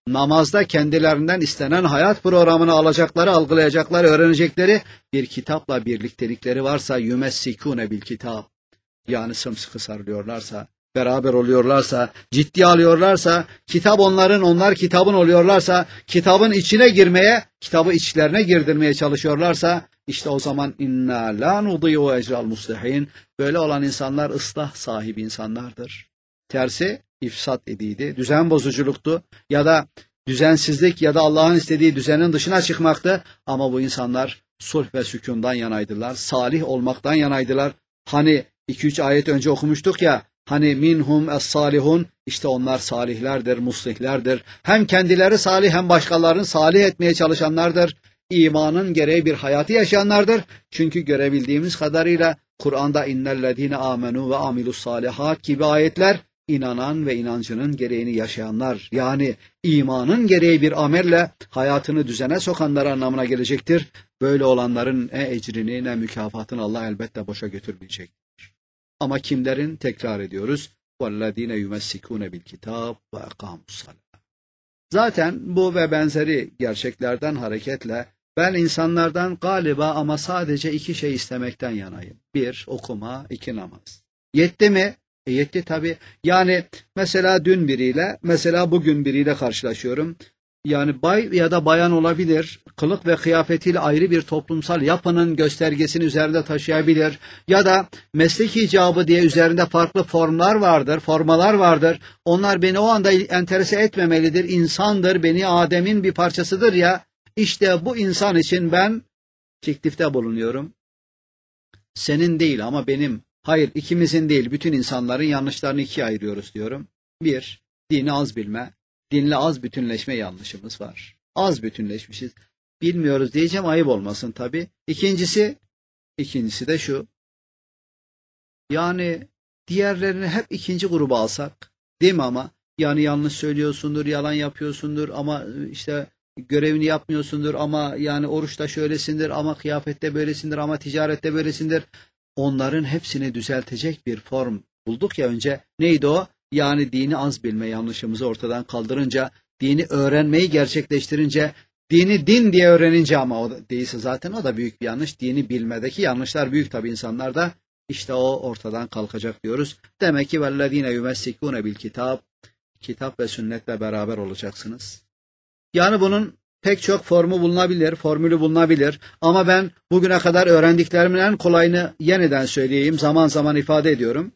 A: namazda kendilerinden istenen hayat programını alacakları, algılayacakları, öğrenecekleri bir kitapla birliktelikleri varsa yumessikune bil kitap, yani sımsıkı sarılıyorlarsa, beraber oluyorlarsa, ciddiye alıyorlarsa, kitap onların, onlar kitabın oluyorlarsa, kitabın içine girmeye, kitabı içlerine girdirmeye çalışıyorlarsa, işte o zaman inna la nudiyu ecral muslihin, böyle olan insanlar ıslah sahibi insanlardır. Tersi ifsat ediydi, düzen bozuculuktu ya da düzensizlik ya da Allah'ın istediği düzenin dışına çıkmaktı, ama bu insanlar sulh ve sükundan yanaydılar, salih olmaktan yanaydılar. Hani 2-3 ayet önce okumuştuk ya, hani minhum es-salihun, işte onlar salihlerdir, muslihlerdir. Hem kendileri salih hem başkalarını salih etmeye çalışanlardır. İmanın gereği bir hayatı yaşayanlardır. Çünkü görebildiğimiz kadarıyla Kur'an'da innellezine amenu ve amilus salihat gibi ayetler inanan ve inancının gereğini yaşayanlar, yani imanın gereği bir amelle hayatını düzene sokanlar anlamına gelecektir. Böyle olanların ne ecrini ne mükafatını Allah elbette boşa götürmeyecektir. Ama kimlerin? Tekrar ediyoruz. وَالَّذ۪ينَ يُمَسِّكُونَ بِالْكِتَابِ وَاَقَامُوا الصَّلَاةِ. Zaten bu ve benzeri gerçeklerden hareketle ben insanlardan galiba ama sadece 2 şey istemekten yanayım. 1, okuma, 2, namaz. Yetti mi? Yetti tabii. Yani mesela dün biriyle, mesela bugün biriyle karşılaşıyorum. Yani bay ya da bayan olabilir, kılık ve kıyafetiyle ayrı bir toplumsal yapının göstergesini üzerinde taşıyabilir ya da meslek icabı diye üzerinde farklı formlar vardır, formalar vardır. Onlar beni o anda enterese etmemelidir, insandır, beni Adem'in bir parçasıdır ya. İşte bu insan için ben teklifte bulunuyorum. Senin değil ama benim, hayır ikimizin değil, bütün insanların yanlışlarını 2'ye ayırıyoruz diyorum. 1, dini az bilme. Dinle az bütünleşme yanlışımız var. Az bütünleşmişiz. Bilmiyoruz diyeceğim, ayıp olmasın tabii. İkincisi de şu. Yani diğerlerini hep ikinci gruba alsak, değil mi ama? Yani yanlış söylüyorsundur, yalan yapıyorsundur ama işte görevini yapmıyorsundur ama yani oruçta şöylesindir ama kıyafette böylesindir ama ticarette böylesindir. Onların hepsini düzeltecek bir form bulduk ya önce. Neydi o? Yani dini az bilme yanlışımızı ortadan kaldırınca, dini öğrenmeyi gerçekleştirince, dini din diye öğrenince, ama o da değilse zaten o da büyük bir yanlış. Dini bilmedeki yanlışlar büyük tabi insanlarda. İşte o ortadan kalkacak diyoruz. Demek ki vellezine yumessikune bil kitap, kitap ve sünnetle beraber olacaksınız. Yani bunun pek çok formu bulunabilir, formülü bulunabilir. Ama ben bugüne kadar öğrendiklerimin en kolayını yeniden söyleyeyim. Zaman zaman ifade ediyorum.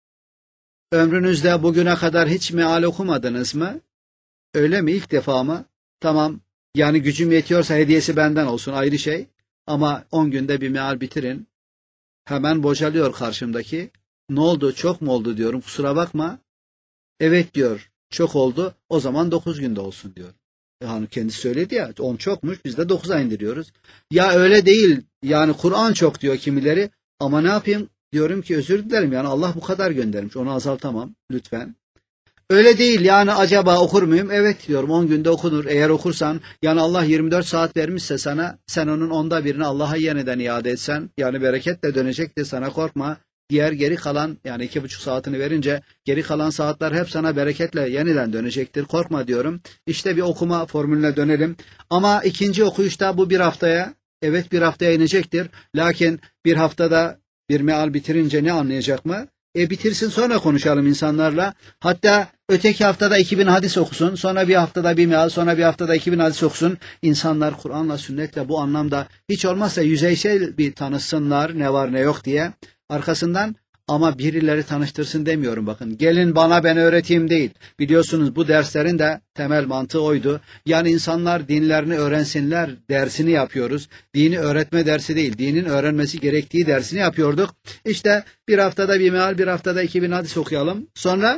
A: Ömrünüzde bugüne kadar hiç meal okumadınız mı? Öyle mi? İlk defa mı? Tamam. Yani gücüm yetiyorsa hediyesi benden olsun, ayrı şey. Ama 10 günde bir meal bitirin. Hemen bocalıyor karşımdaki. Ne oldu? Çok mu oldu diyorum. Kusura bakma. Evet diyor. Çok oldu. O zaman 9 günde olsun diyor. Yani kendisi söyledi ya, 10 çokmuş, biz de 9'a indiriyoruz. Ya öyle değil. Yani Kur'an çok diyor kimileri. Ama ne yapayım? Diyorum ki özür dilerim, yani Allah bu kadar göndermiş. Onu azaltamam lütfen. Öyle değil yani, acaba okur muyum? Evet diyorum, 10 günde okunur. Eğer okursan, yani Allah 24 saat vermişse sana, sen onun 10'da birini Allah'a yeniden iade etsen, yani bereketle dönecek de sana, korkma. Diğer geri kalan, yani 2,5 saatini verince geri kalan saatler hep sana bereketle yeniden dönecektir. Korkma diyorum. İşte bir okuma formülüne dönelim. Ama ikinci okuyuşta bu bir haftaya, evet bir haftaya inecektir. Lakin bir haftada bir meal bitirince ne anlayacak mı? Bitirsin, sonra konuşalım insanlarla. Hatta öteki haftada 2000 hadis okusun. Sonra bir haftada bir meal, sonra bir haftada 2000 hadis okusun. İnsanlar Kur'an'la, sünnetle bu anlamda hiç olmazsa yüzeysel bir tanışsınlar, ne var ne yok diye. Arkasından ama birileri tanıştırsın demiyorum bakın. Gelin bana, ben öğreteyim değil. Biliyorsunuz bu derslerin de temel mantığı oydu. Yani insanlar dinlerini öğrensinler dersini yapıyoruz. Dini öğretme dersi değil, dinin öğrenmesi gerektiği dersini yapıyorduk. İşte bir haftada bir meal, bir haftada 2000 hadis okuyalım.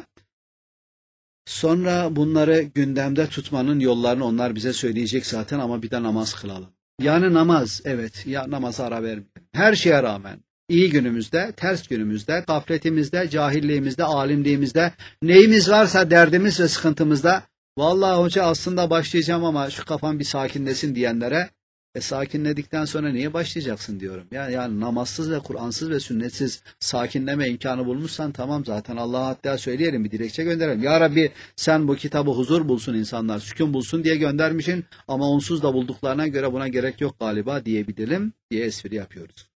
A: Sonra bunları gündemde tutmanın yollarını onlar bize söyleyecek zaten, ama bir de namaz kılalım. Yani namaz, evet ya, namaza ara vermeyelim. Her şeye rağmen. İyi günümüzde, ters günümüzde, gafletimizde, cahilliğimizde, alimliğimizde, neyimiz varsa derdimiz ve sıkıntımızda, vallahi hoca aslında başlayacağım ama şu kafam bir sakinlesin diyenlere, Sakinledikten sonra niye başlayacaksın diyorum. Yani namazsız ve Kur'ansız ve sünnetsiz sakinleme imkanı bulmuşsan tamam, zaten Allah'a hatta söyleyelim, bir dilekçe gönderelim. Ya Rabbi sen bu kitabı huzur bulsun insanlar, sükun bulsun diye göndermişsin ama onsuz da bulduklarına göre buna gerek yok galiba diyebilirim diye espri yapıyoruz.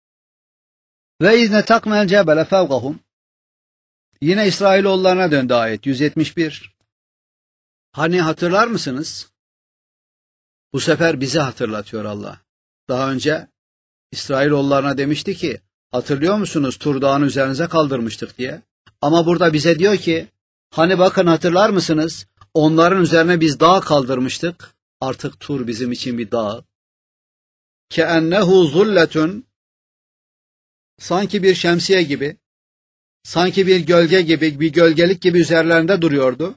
A: Ve izne takmel cebele fevgahum. Yine İsrailoğullarına döndü ayet 171. Hani hatırlar mısınız? Bu sefer bizi hatırlatıyor Allah. Daha önce İsrailoğullarına demişti ki, hatırlıyor musunuz Tur Dağı'nı üzerinize kaldırmıştık diye. Ama burada bize diyor ki, hani bakın hatırlar mısınız? Onların üzerine biz dağ kaldırmıştık. Artık Tur bizim için bir dağ. Keennehu zulletun. Sanki bir şemsiye gibi, sanki bir gölge gibi, bir gölgelik gibi üzerlerinde duruyordu.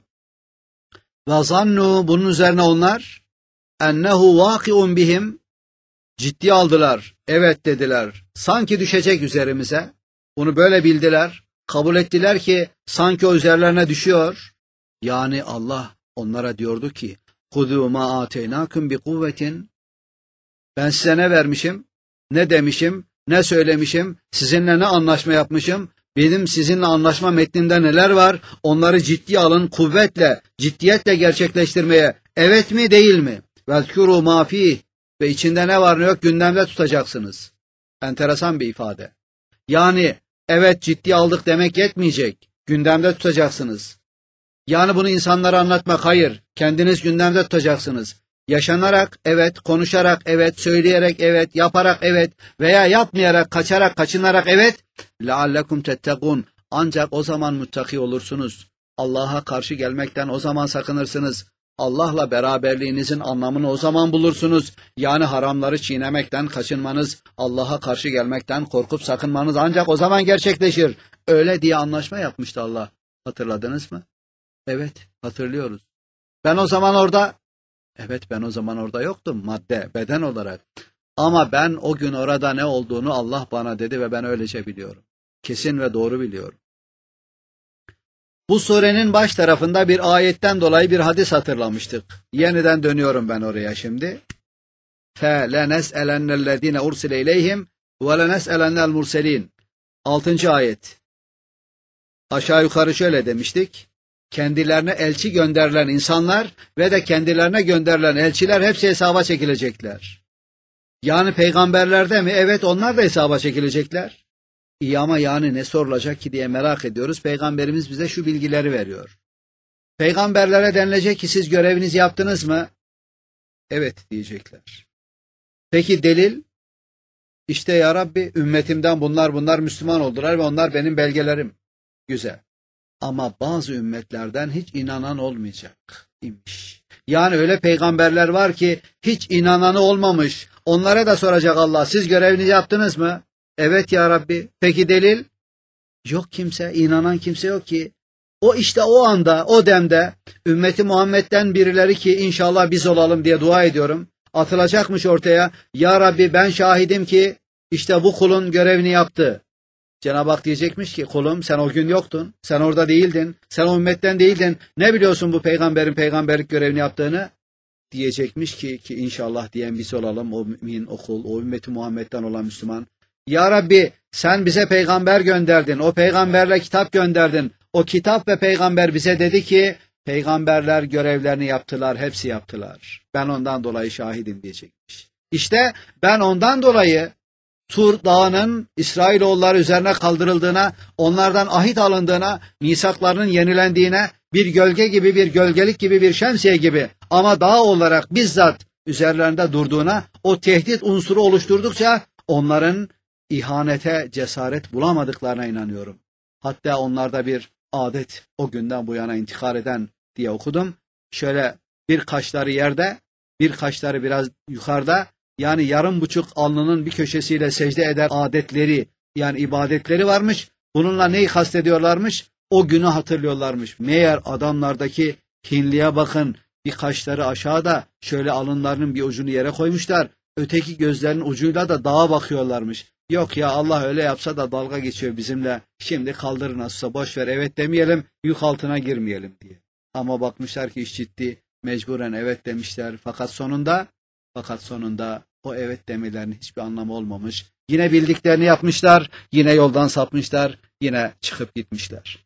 A: Ve zannu, bunun üzerine onlar, ennehu vakiun bihim, ciddi aldılar, evet dediler, sanki düşecek üzerimize. Bunu böyle bildiler, kabul ettiler ki sanki o üzerlerine düşüyor. Yani Allah onlara diyordu ki, خُذُوا مَا آتَيْنَاكُمْ بِقُوَّةٍ. Ben size ne vermişim, ne demişim, ne söylemişim, sizinle ne anlaşma yapmışım, benim sizinle anlaşma metninde neler var, onları ciddiye alın, kuvvetle, ciddiyetle gerçekleştirmeye, evet mi değil mi? وَذْكُرُوا مَا فِيهِ. Ve içinde ne var ne yok gündemde tutacaksınız. Enteresan bir ifade. Yani evet ciddiye aldık demek yetmeyecek, gündemde tutacaksınız. Yani bunu insanlara anlatmak hayır, kendiniz gündemde tutacaksınız. Yaşanarak evet, konuşarak evet, söyleyerek evet, yaparak evet veya yapmayarak, kaçarak, kaçınarak evet. لَعَلَّكُمْ تَتَّقُونَ. Ancak o zaman muttaki olursunuz. Allah'a karşı gelmekten o zaman sakınırsınız. Allah'la beraberliğinizin anlamını o zaman bulursunuz. Yani haramları çiğnemekten kaçınmanız, Allah'a karşı gelmekten korkup sakınmanız ancak o zaman gerçekleşir. Öyle diye anlaşma yapmıştı Allah. Hatırladınız mı? Evet, hatırlıyoruz. Ben o zaman orada yoktum madde, beden olarak. Ama ben o gün orada ne olduğunu Allah bana dedi ve ben öylece biliyorum. Kesin ve doğru biliyorum. Bu surenin baş tarafında bir ayetten dolayı bir hadis hatırlamıştık. Yeniden dönüyorum ben oraya şimdi. فَلَنَسْأَلَنَّ الَّذ۪ينَ اُرْسِلَ اِلَيْهِمْ وَلَنَسْأَلَنَّ الْمُرْسَل۪ينَ 6. ayet. Aşağı yukarı şöyle demiştik. Kendilerine elçi gönderilen insanlar ve de kendilerine gönderilen elçiler hepsi hesaba çekilecekler. Yani peygamberlerde mi? Evet, onlar da hesaba çekilecekler. İyi ama yani ne sorulacak ki diye merak ediyoruz. Peygamberimiz bize şu bilgileri veriyor. Peygamberlere denilecek ki siz görevinizi yaptınız mı? Evet diyecekler. Peki delil? İşte ya Rabbi ümmetimden bunlar Müslüman oldular ve onlar benim belgelerim. Güzel. Ama bazı ümmetlerden hiç inanan olmayacak imiş. Yani öyle peygamberler var ki hiç inananı olmamış. Onlara da soracak Allah, siz görevinizi yaptınız mı? Evet ya Rabbi. Peki delil? Yok kimse, inanan kimse yok ki. O işte o anda, o demde ümmeti Muhammed'den birileri ki inşallah biz olalım diye dua ediyorum. Atılacakmış ortaya. Ya Rabbi ben şahidim ki işte bu kulun görevini yaptı. Cenab-ı Hak diyecekmiş ki kulum sen o gün yoktun, sen orada değildin, sen o ümmetten değildin, ne biliyorsun bu peygamberin peygamberlik görevini yaptığını? Diyecekmiş ki inşallah diyen biz olalım, o mümin, o kul, o ümmeti Muhammed'den olan Müslüman. Ya Rabbi sen bize peygamber gönderdin, o peygamberle kitap gönderdin, o kitap ve peygamber bize dedi ki peygamberler görevlerini yaptılar, hepsi yaptılar. Ben ondan dolayı şahidim diyecekmiş. İşte ben ondan dolayı Tur Dağı'nın İsrailoğulları üzerine kaldırıldığına, onlardan ahit alındığına, misaklarının yenilendiğine, bir gölge gibi, bir gölgelik gibi, bir şemsiye gibi ama dağ olarak bizzat üzerlerinde durduğuna, o tehdit unsuru oluşturdukça onların ihanete cesaret bulamadıklarına inanıyorum. Hatta onlarda bir adet o günden bu yana intikal eden diye okudum. Şöyle bir kaşları yerde, bir kaşları biraz yukarıda, yani yarım buçuk alnının bir köşesiyle secde eder adetleri, yani ibadetleri varmış. Bununla neyi kastediyorlarmış? O günü hatırlıyorlarmış. Meğer adamlardaki hinliğe bakın, bir kaşları aşağıda, şöyle alınlarının bir ucunu yere koymuşlar. Öteki gözlerinin ucuyla da dağa bakıyorlarmış. Yok ya Allah öyle yapsa da dalga geçiyor bizimle. Şimdi kaldır nasılsa boş ver evet demeyelim, yük altına girmeyelim diye. Ama bakmışlar ki iş ciddi, mecburen evet demişler. Fakat sonunda o evet demelerinin hiçbir anlamı olmamış. Yine bildiklerini yapmışlar, yine yoldan sapmışlar, yine çıkıp gitmişler.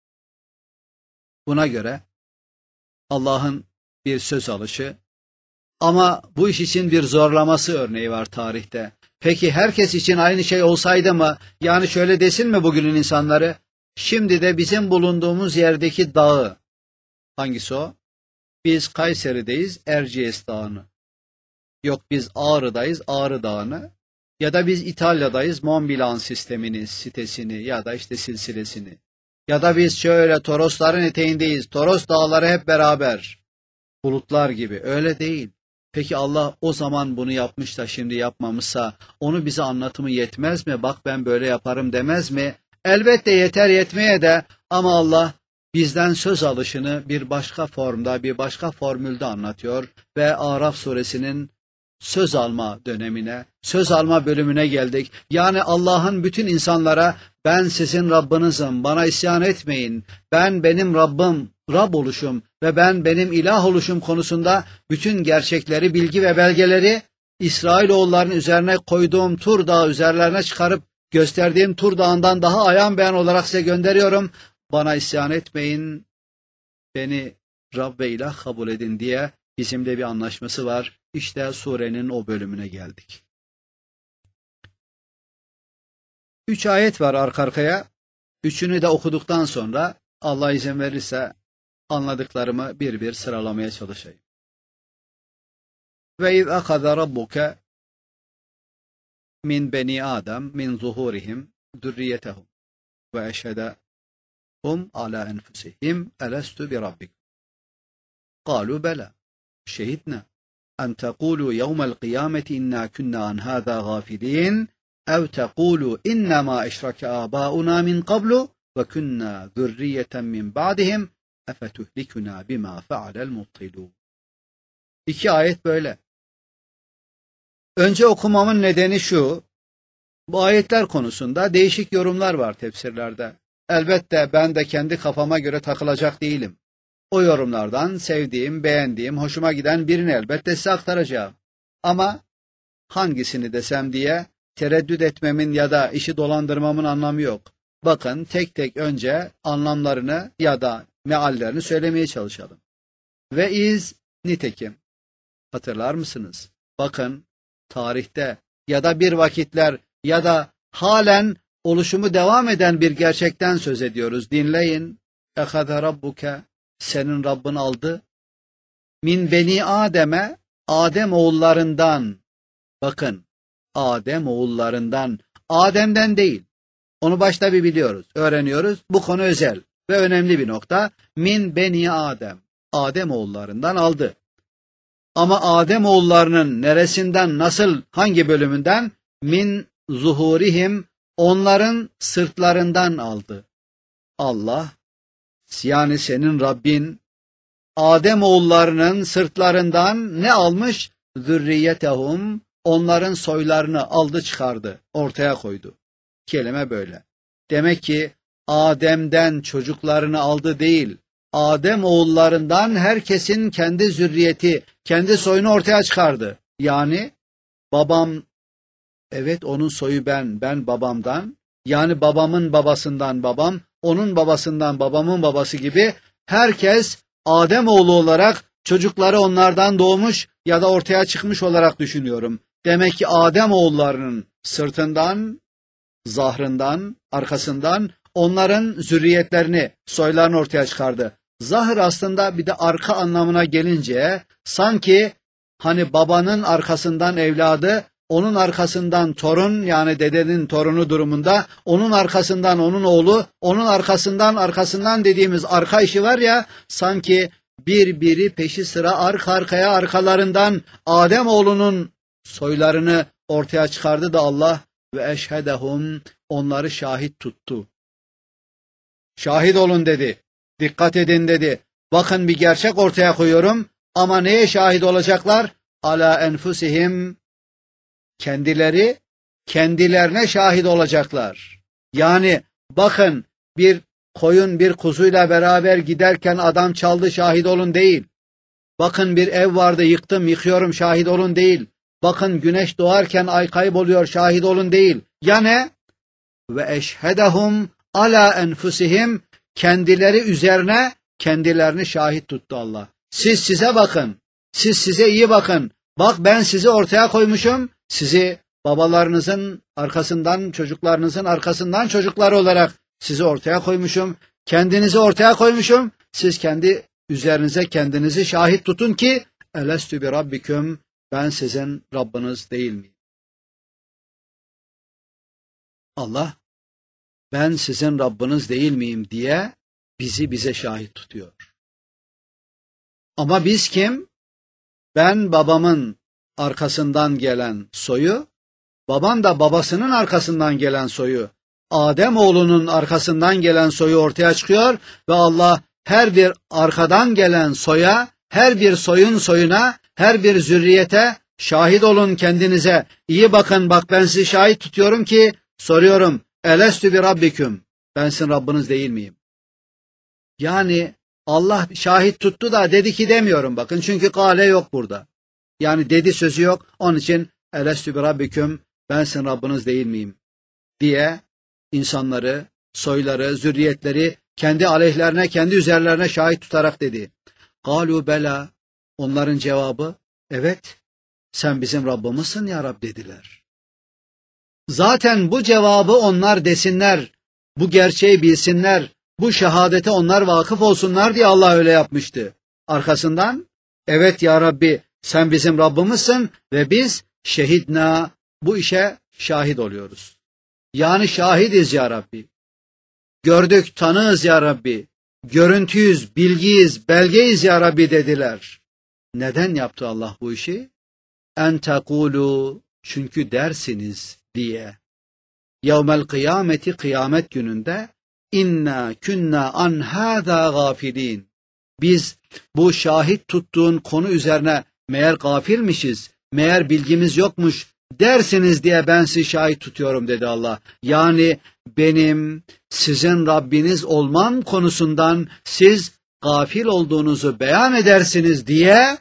A: Buna göre Allah'ın bir söz alışı ama bu iş için bir zorlaması örneği var tarihte. Peki herkes için aynı şey olsaydı mı? Yani şöyle desin mi bugünün insanları? Şimdi de bizim bulunduğumuz yerdeki dağı, hangisi o? Biz Kayseri'deyiz, Erciyes Dağı'nı. Yok biz Ağrı'dayız, Ağrı Dağı'nı. Ya da biz İtalya'dayız, Mont Blanc sistemini, sitesini ya da işte silsilesini. Ya da biz şöyle Torosların eteğindeyiz, Toros dağları hep beraber. Bulutlar gibi, öyle değil. Peki Allah o zaman bunu yapmış da şimdi yapmamışsa onu bize anlatımı yetmez mi? Bak ben böyle yaparım demez mi? Elbette yeter yetmeye de ama Allah bizden söz alışını bir başka formda, bir başka formülde anlatıyor ve Araf suresinin söz alma dönemine, söz alma bölümüne geldik. Yani Allah'ın bütün insanlara ben sizin Rabbinizim, bana isyan etmeyin, ben benim Rabbim, Rab oluşum ve ben benim ilah oluşum konusunda bütün gerçekleri, bilgi ve belgeleri İsrailoğullarının üzerine koyduğum Tur Dağı üzerlerine çıkarıp gösterdiğim Tur Dağı'ndan daha ayan beyan olarak size gönderiyorum. Bana isyan etmeyin, beni Rab ve ilah kabul edin diye bizimle bir anlaşması var. İşte surenin o bölümüne geldik. 3 ayet var arka arkaya. Üçünü de okuduktan sonra Allah izin verirse anladıklarımı bir bir sıralamaya çalışayım. Ve iz akaza rabbuke min beni Adem min zuhurihim zürriyetehum ve eşhedehum ala enfusihim elestu bi rabbik. Kalu bela şehidna en tekulu yevmel kıyameti inna kunna an hâzâ gâfilîn ev tekulu innema eşreke âbâuna min qablu ve kunna zürriyeten min ba'dihim efetuhlikuna bima fe'alel mubtilûn. 2 ayet böyle. Önce okumamın nedeni şu, bu ayetler konusunda değişik yorumlar var tefsirlerde. Elbette ben de kendi kafama göre takılacak değilim. O yorumlardan sevdiğim, beğendiğim, hoşuma giden birini elbette size aktaracağım. Ama hangisini desem diye tereddüt etmemin ya da işi dolandırmamın anlamı yok. Bakın tek tek önce anlamlarını ya da meallerini söylemeye çalışalım. Ve iz nitekim. Hatırlar mısınız? Bakın tarihte ya da bir vakitler ya da halen oluşumu devam eden bir gerçekten söz ediyoruz. Dinleyin. Ehâze rabbuke, senin Rabbin aldı. Min beni Adem'e, Adem oğullarından. Bakın, Adem oğullarından, Adem'den değil. Onu başta bir biliyoruz, öğreniyoruz. Bu konu özel ve önemli bir nokta. Min beni Adem, Adem oğullarından aldı. Ama Adem oğullarının neresinden, nasıl, hangi bölümünden? Min zuhurihim, onların sırtlarından aldı. Allah, yani senin Rabbin, Adem oğullarının sırtlarından ne almış? Zürriyetehum, onların soylarını aldı çıkardı, ortaya koydu. Kelime böyle. Demek ki Adem'den çocuklarını aldı değil, Adem oğullarından herkesin kendi zürriyeti, kendi soyunu ortaya çıkardı. Yani babam, evet onun soyu ben babamdan, yani babamın babasından babam, onun babasından babamın babası gibi herkes Adem oğlu olarak çocukları onlardan doğmuş ya da ortaya çıkmış olarak düşünüyorum. Demek ki Adem oğullarının sırtından, zahrından, arkasından onların zürriyetlerini, soylarını ortaya çıkardı. Zahır aslında bir de arka anlamına gelince sanki hani babanın arkasından evladı, onun arkasından torun yani dedenin torunu durumunda, onun arkasından onun oğlu, onun arkasından dediğimiz arka işi var ya, sanki birbiri peşi sıra arka arkaya arkalarından Adem oğlunun soylarını ortaya çıkardı da Allah ve eşhedehum, onları şahit tuttu. Şahit olun dedi. Dikkat edin dedi. Bakın bir gerçek ortaya koyuyorum ama neye şahit olacaklar? Ala enfusihim, kendilerine şahit olacaklar. Yani bakın bir koyun bir kuzuyla beraber giderken adam çaldı şahit olun değil. Bakın bir ev vardı yıktım yıkıyorum şahit olun değil. Bakın güneş doğarken ay kayboluyor, şahit olun değil. Ya ne? Ve eşhedehum ala enfusihim, kendileri üzerine kendilerini şahit tuttu Allah. Siz size bakın. Siz size iyi bakın. Bak ben sizi ortaya koymuşum. Sizi babalarınızın arkasından, çocuklarınızın arkasından çocuklar olarak sizi ortaya koymuşum. Kendinizi ortaya koymuşum. Siz kendi üzerinize kendinizi şahit tutun ki elestü bi rabbiküm, ben sizin Rabbiniz değil miyim? Allah ben sizin Rabbiniz değil miyim diye bize şahit tutuyor. Ama biz kim? Ben babamın arkasından gelen soyu, babam da babasının arkasından gelen soyu, Adem oğlunun arkasından gelen soyu ortaya çıkıyor ve Allah her bir arkadan gelen soya, her bir soyun soyuna, her bir zürriyete şahit olun kendinize. İyi bakın, bak ben sizi şahit tutuyorum ki soruyorum. Elestü bi rabbiküm. Ben sizin Rabbiniz değil miyim? Yani Allah şahit tuttu da dedi ki demiyorum bakın. Çünkü kâle yok burada. Yani dedi sözü yok. Onun için elestü bi rabbiküm, ben sizin Rabbiniz değil miyim diye insanları, soyları, zürriyetleri kendi aleyhlerine, kendi üzerlerine şahit tutarak dedi. Kâlu bela. Onların cevabı evet, sen bizim Rabbimizsin ya Rab dediler. Zaten bu cevabı onlar desinler, bu gerçeği bilsinler, bu şehadete onlar vakıf olsunlar diye Allah öyle yapmıştı. Arkasından evet ya Rabbi sen bizim Rabbimizsin ve biz şehidna, bu işe şahit oluyoruz. Yani şahidiz ya Rabbi. Gördük, tanığız ya Rabbi. Görüntüyüz, bilgiyiz, belgeyiz ya Rabbi dediler. Neden yaptı Allah bu işi? En tekulu, çünkü dersiniz diye. Yevmel kıyameti, kıyamet gününde inna künna an hâzâ gâfilîn. Biz bu şahit tuttuğun konu üzerine meğer gafilmişiz, meğer bilgimiz yokmuş dersiniz diye ben sizi şahit tutuyorum dedi Allah. Yani benim sizin Rabbiniz olmam konusundan siz gafil olduğunuzu beyan edersiniz diye,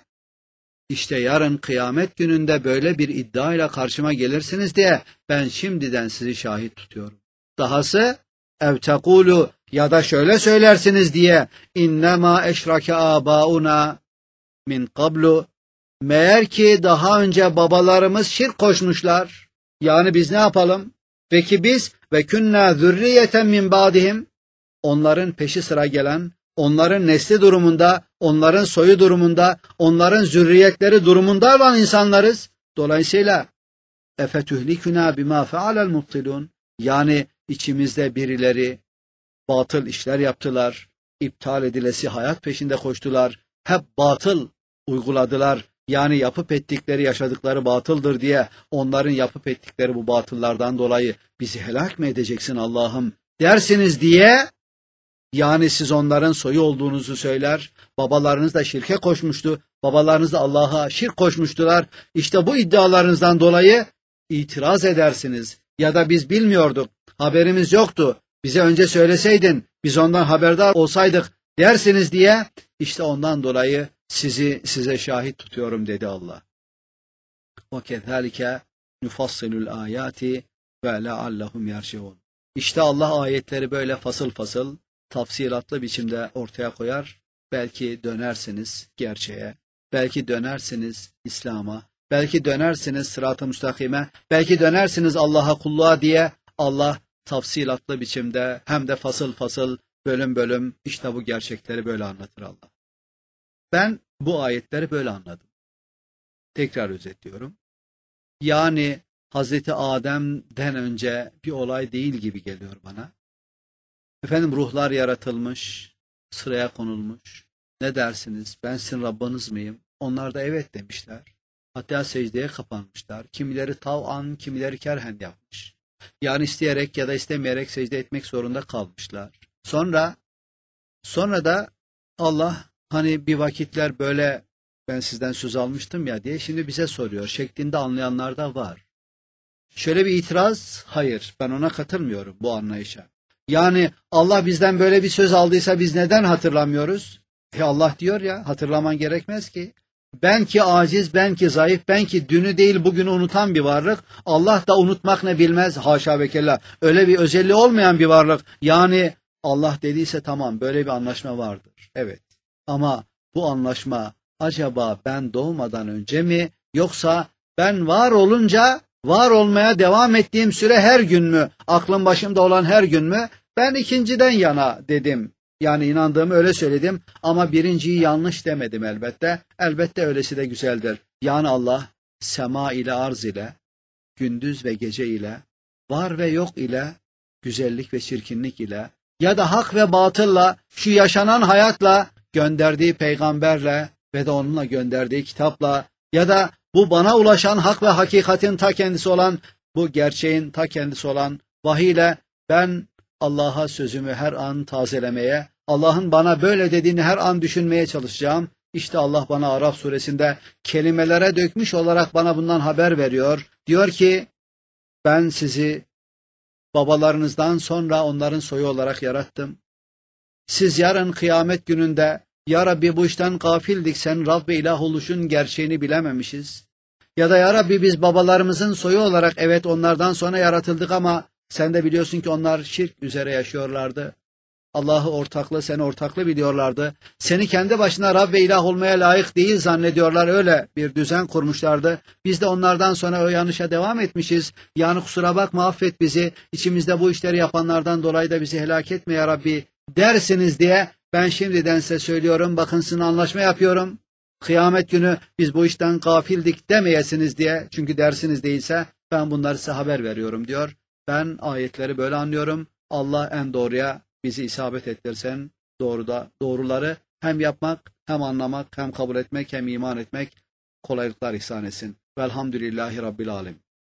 A: İşte yarın kıyamet gününde böyle bir iddiayla karşıma gelirsiniz diye ben şimdiden sizi şahit tutuyorum. Dahası ev tekulu, ya da şöyle söylersiniz diye innema eşrake abauna min qablu, meğer ki daha önce babalarımız şirk koşmuşlar. Yani biz ne yapalım? Peki biz ve künna zürriyeten min ba'dihim, onların peşi sıra gelen, onların nesli durumunda, onların soyu durumunda, onların zürriyetleri durumunda olan insanlarız. Dolayısıyla efetühlikuna bima fealel mubtilun, yani içimizde birileri batıl işler yaptılar, iptal edilesi hayat peşinde koştular, hep batıl uyguladılar. Yani yapıp ettikleri, yaşadıkları batıldır diye onların yapıp ettikleri bu batıllardan dolayı bizi helak mı edeceksin Allah'ım dersiniz diye. Yani siz onların soyu olduğunuzu söyler, babalarınız da şirke koşmuştu, babalarınız da Allah'a şirk koşmuştular. İşte bu iddialarınızdan dolayı itiraz edersiniz. Ya da biz bilmiyorduk, haberimiz yoktu, bize önce söyleseydin, biz ondan haberdar olsaydık dersiniz diye, işte ondan dolayı size şahit tutuyorum dedi Allah. وَكَذَٰلِكَ نُفَصِّلُ الْآيَاتِ وَلَعَلَّهُمْ يَرْجِعُونَ. İşte Allah ayetleri böyle fasıl fasıl, tafsilatlı biçimde ortaya koyar. Belki dönersiniz gerçeğe, belki dönersiniz İslam'a, belki dönersiniz sırat-ı müstakime, belki dönersiniz Allah'a kulluğa diye Allah tafsilatlı biçimde hem de fasıl fasıl, bölüm bölüm işte bu gerçekleri böyle anlatır Allah. Ben bu ayetleri böyle anladım. Tekrar özetliyorum. Yani Hazreti Adem'den önce bir olay değil gibi geliyor bana. Efendim ruhlar yaratılmış, sıraya konulmuş. Ne dersiniz? Ben sizin Rabbiniz miyim? Onlar da evet demişler. Hatta secdeye kapanmışlar. Kimileri tav'an, kimileri kerhen yapmış. Yani isteyerek ya da istemeyerek secde etmek zorunda kalmışlar. Sonra da Allah hani bir vakitler böyle ben sizden söz almıştım ya diye şimdi bize soruyor şeklinde anlayanlar da var. Şöyle bir itiraz, hayır ben ona katılmıyorum bu anlayışa. Yani Allah bizden böyle bir söz aldıysa biz neden hatırlamıyoruz? Allah diyor ya, hatırlaman gerekmez ki. Ben ki aciz, ben ki zayıf, ben ki dünü değil bugünü unutan bir varlık. Allah da unutmak ne bilmez. Haşa ve kella. Öyle bir özelliği olmayan bir varlık. Yani Allah dediyse tamam, böyle bir anlaşma vardır. Evet. Ama bu anlaşma acaba ben doğmadan önce mi, yoksa ben var olunca var olmaya devam ettiğim süre her gün mü? Aklım başımda olan her gün mü? Ben ikinciden yana dedim. Yani inandığımı öyle söyledim ama birinciyi yanlış demedim elbette. Elbette öylesi de güzeldir. Yani Allah sema ile arz ile, gündüz ve gece ile, var ve yok ile, güzellik ve çirkinlik ile, ya da hak ve batılla, şu yaşanan hayatla, gönderdiği peygamberle ve de onunla gönderdiği kitapla, ya da bu bana ulaşan hak ve hakikatin ta kendisi olan, bu gerçeğin ta kendisi olan vahiy ile ben Allah'a sözümü her an tazelemeye, Allah'ın bana böyle dediğini her an düşünmeye çalışacağım. İşte Allah bana Araf suresinde kelimelere dökmüş olarak bana bundan haber veriyor. Diyor ki ben sizi babalarınızdan sonra onların soyu olarak yarattım. Siz yarın kıyamet gününde ya Rabbi bu işten gafildik, sen Rab ve ilah oluşun gerçeğini bilememişiz. Ya da ya Rabbi biz babalarımızın soyu olarak evet onlardan sonra yaratıldık ama sen de biliyorsun ki onlar şirk üzere yaşıyorlardı. Allah'ı ortaklı, seni ortaklı biliyorlardı. Seni kendi başına Rab ve ilah olmaya layık değil zannediyorlar. Öyle bir düzen kurmuşlardı. Biz de onlardan sonra o yanlışa devam etmişiz. Yani kusura bakma, affet bizi. İçimizde bu işleri yapanlardan dolayı da bizi helak etme ya Rabbi dersiniz diye ben şimdiden size söylüyorum. Bakın sizinle anlaşma yapıyorum. Kıyamet günü biz bu işten gafildik demeyesiniz diye. Çünkü dersiniz değilse ben bunları size haber veriyorum diyor. Ben ayetleri böyle anlıyorum. Allah en doğruya bizi isabet ettirsen doğruları hem yapmak, hem anlamak, hem kabul etmek, hem iman etmek kolaylıklar ihsan etsin. Velhamdülillahi Rabbil Alemin.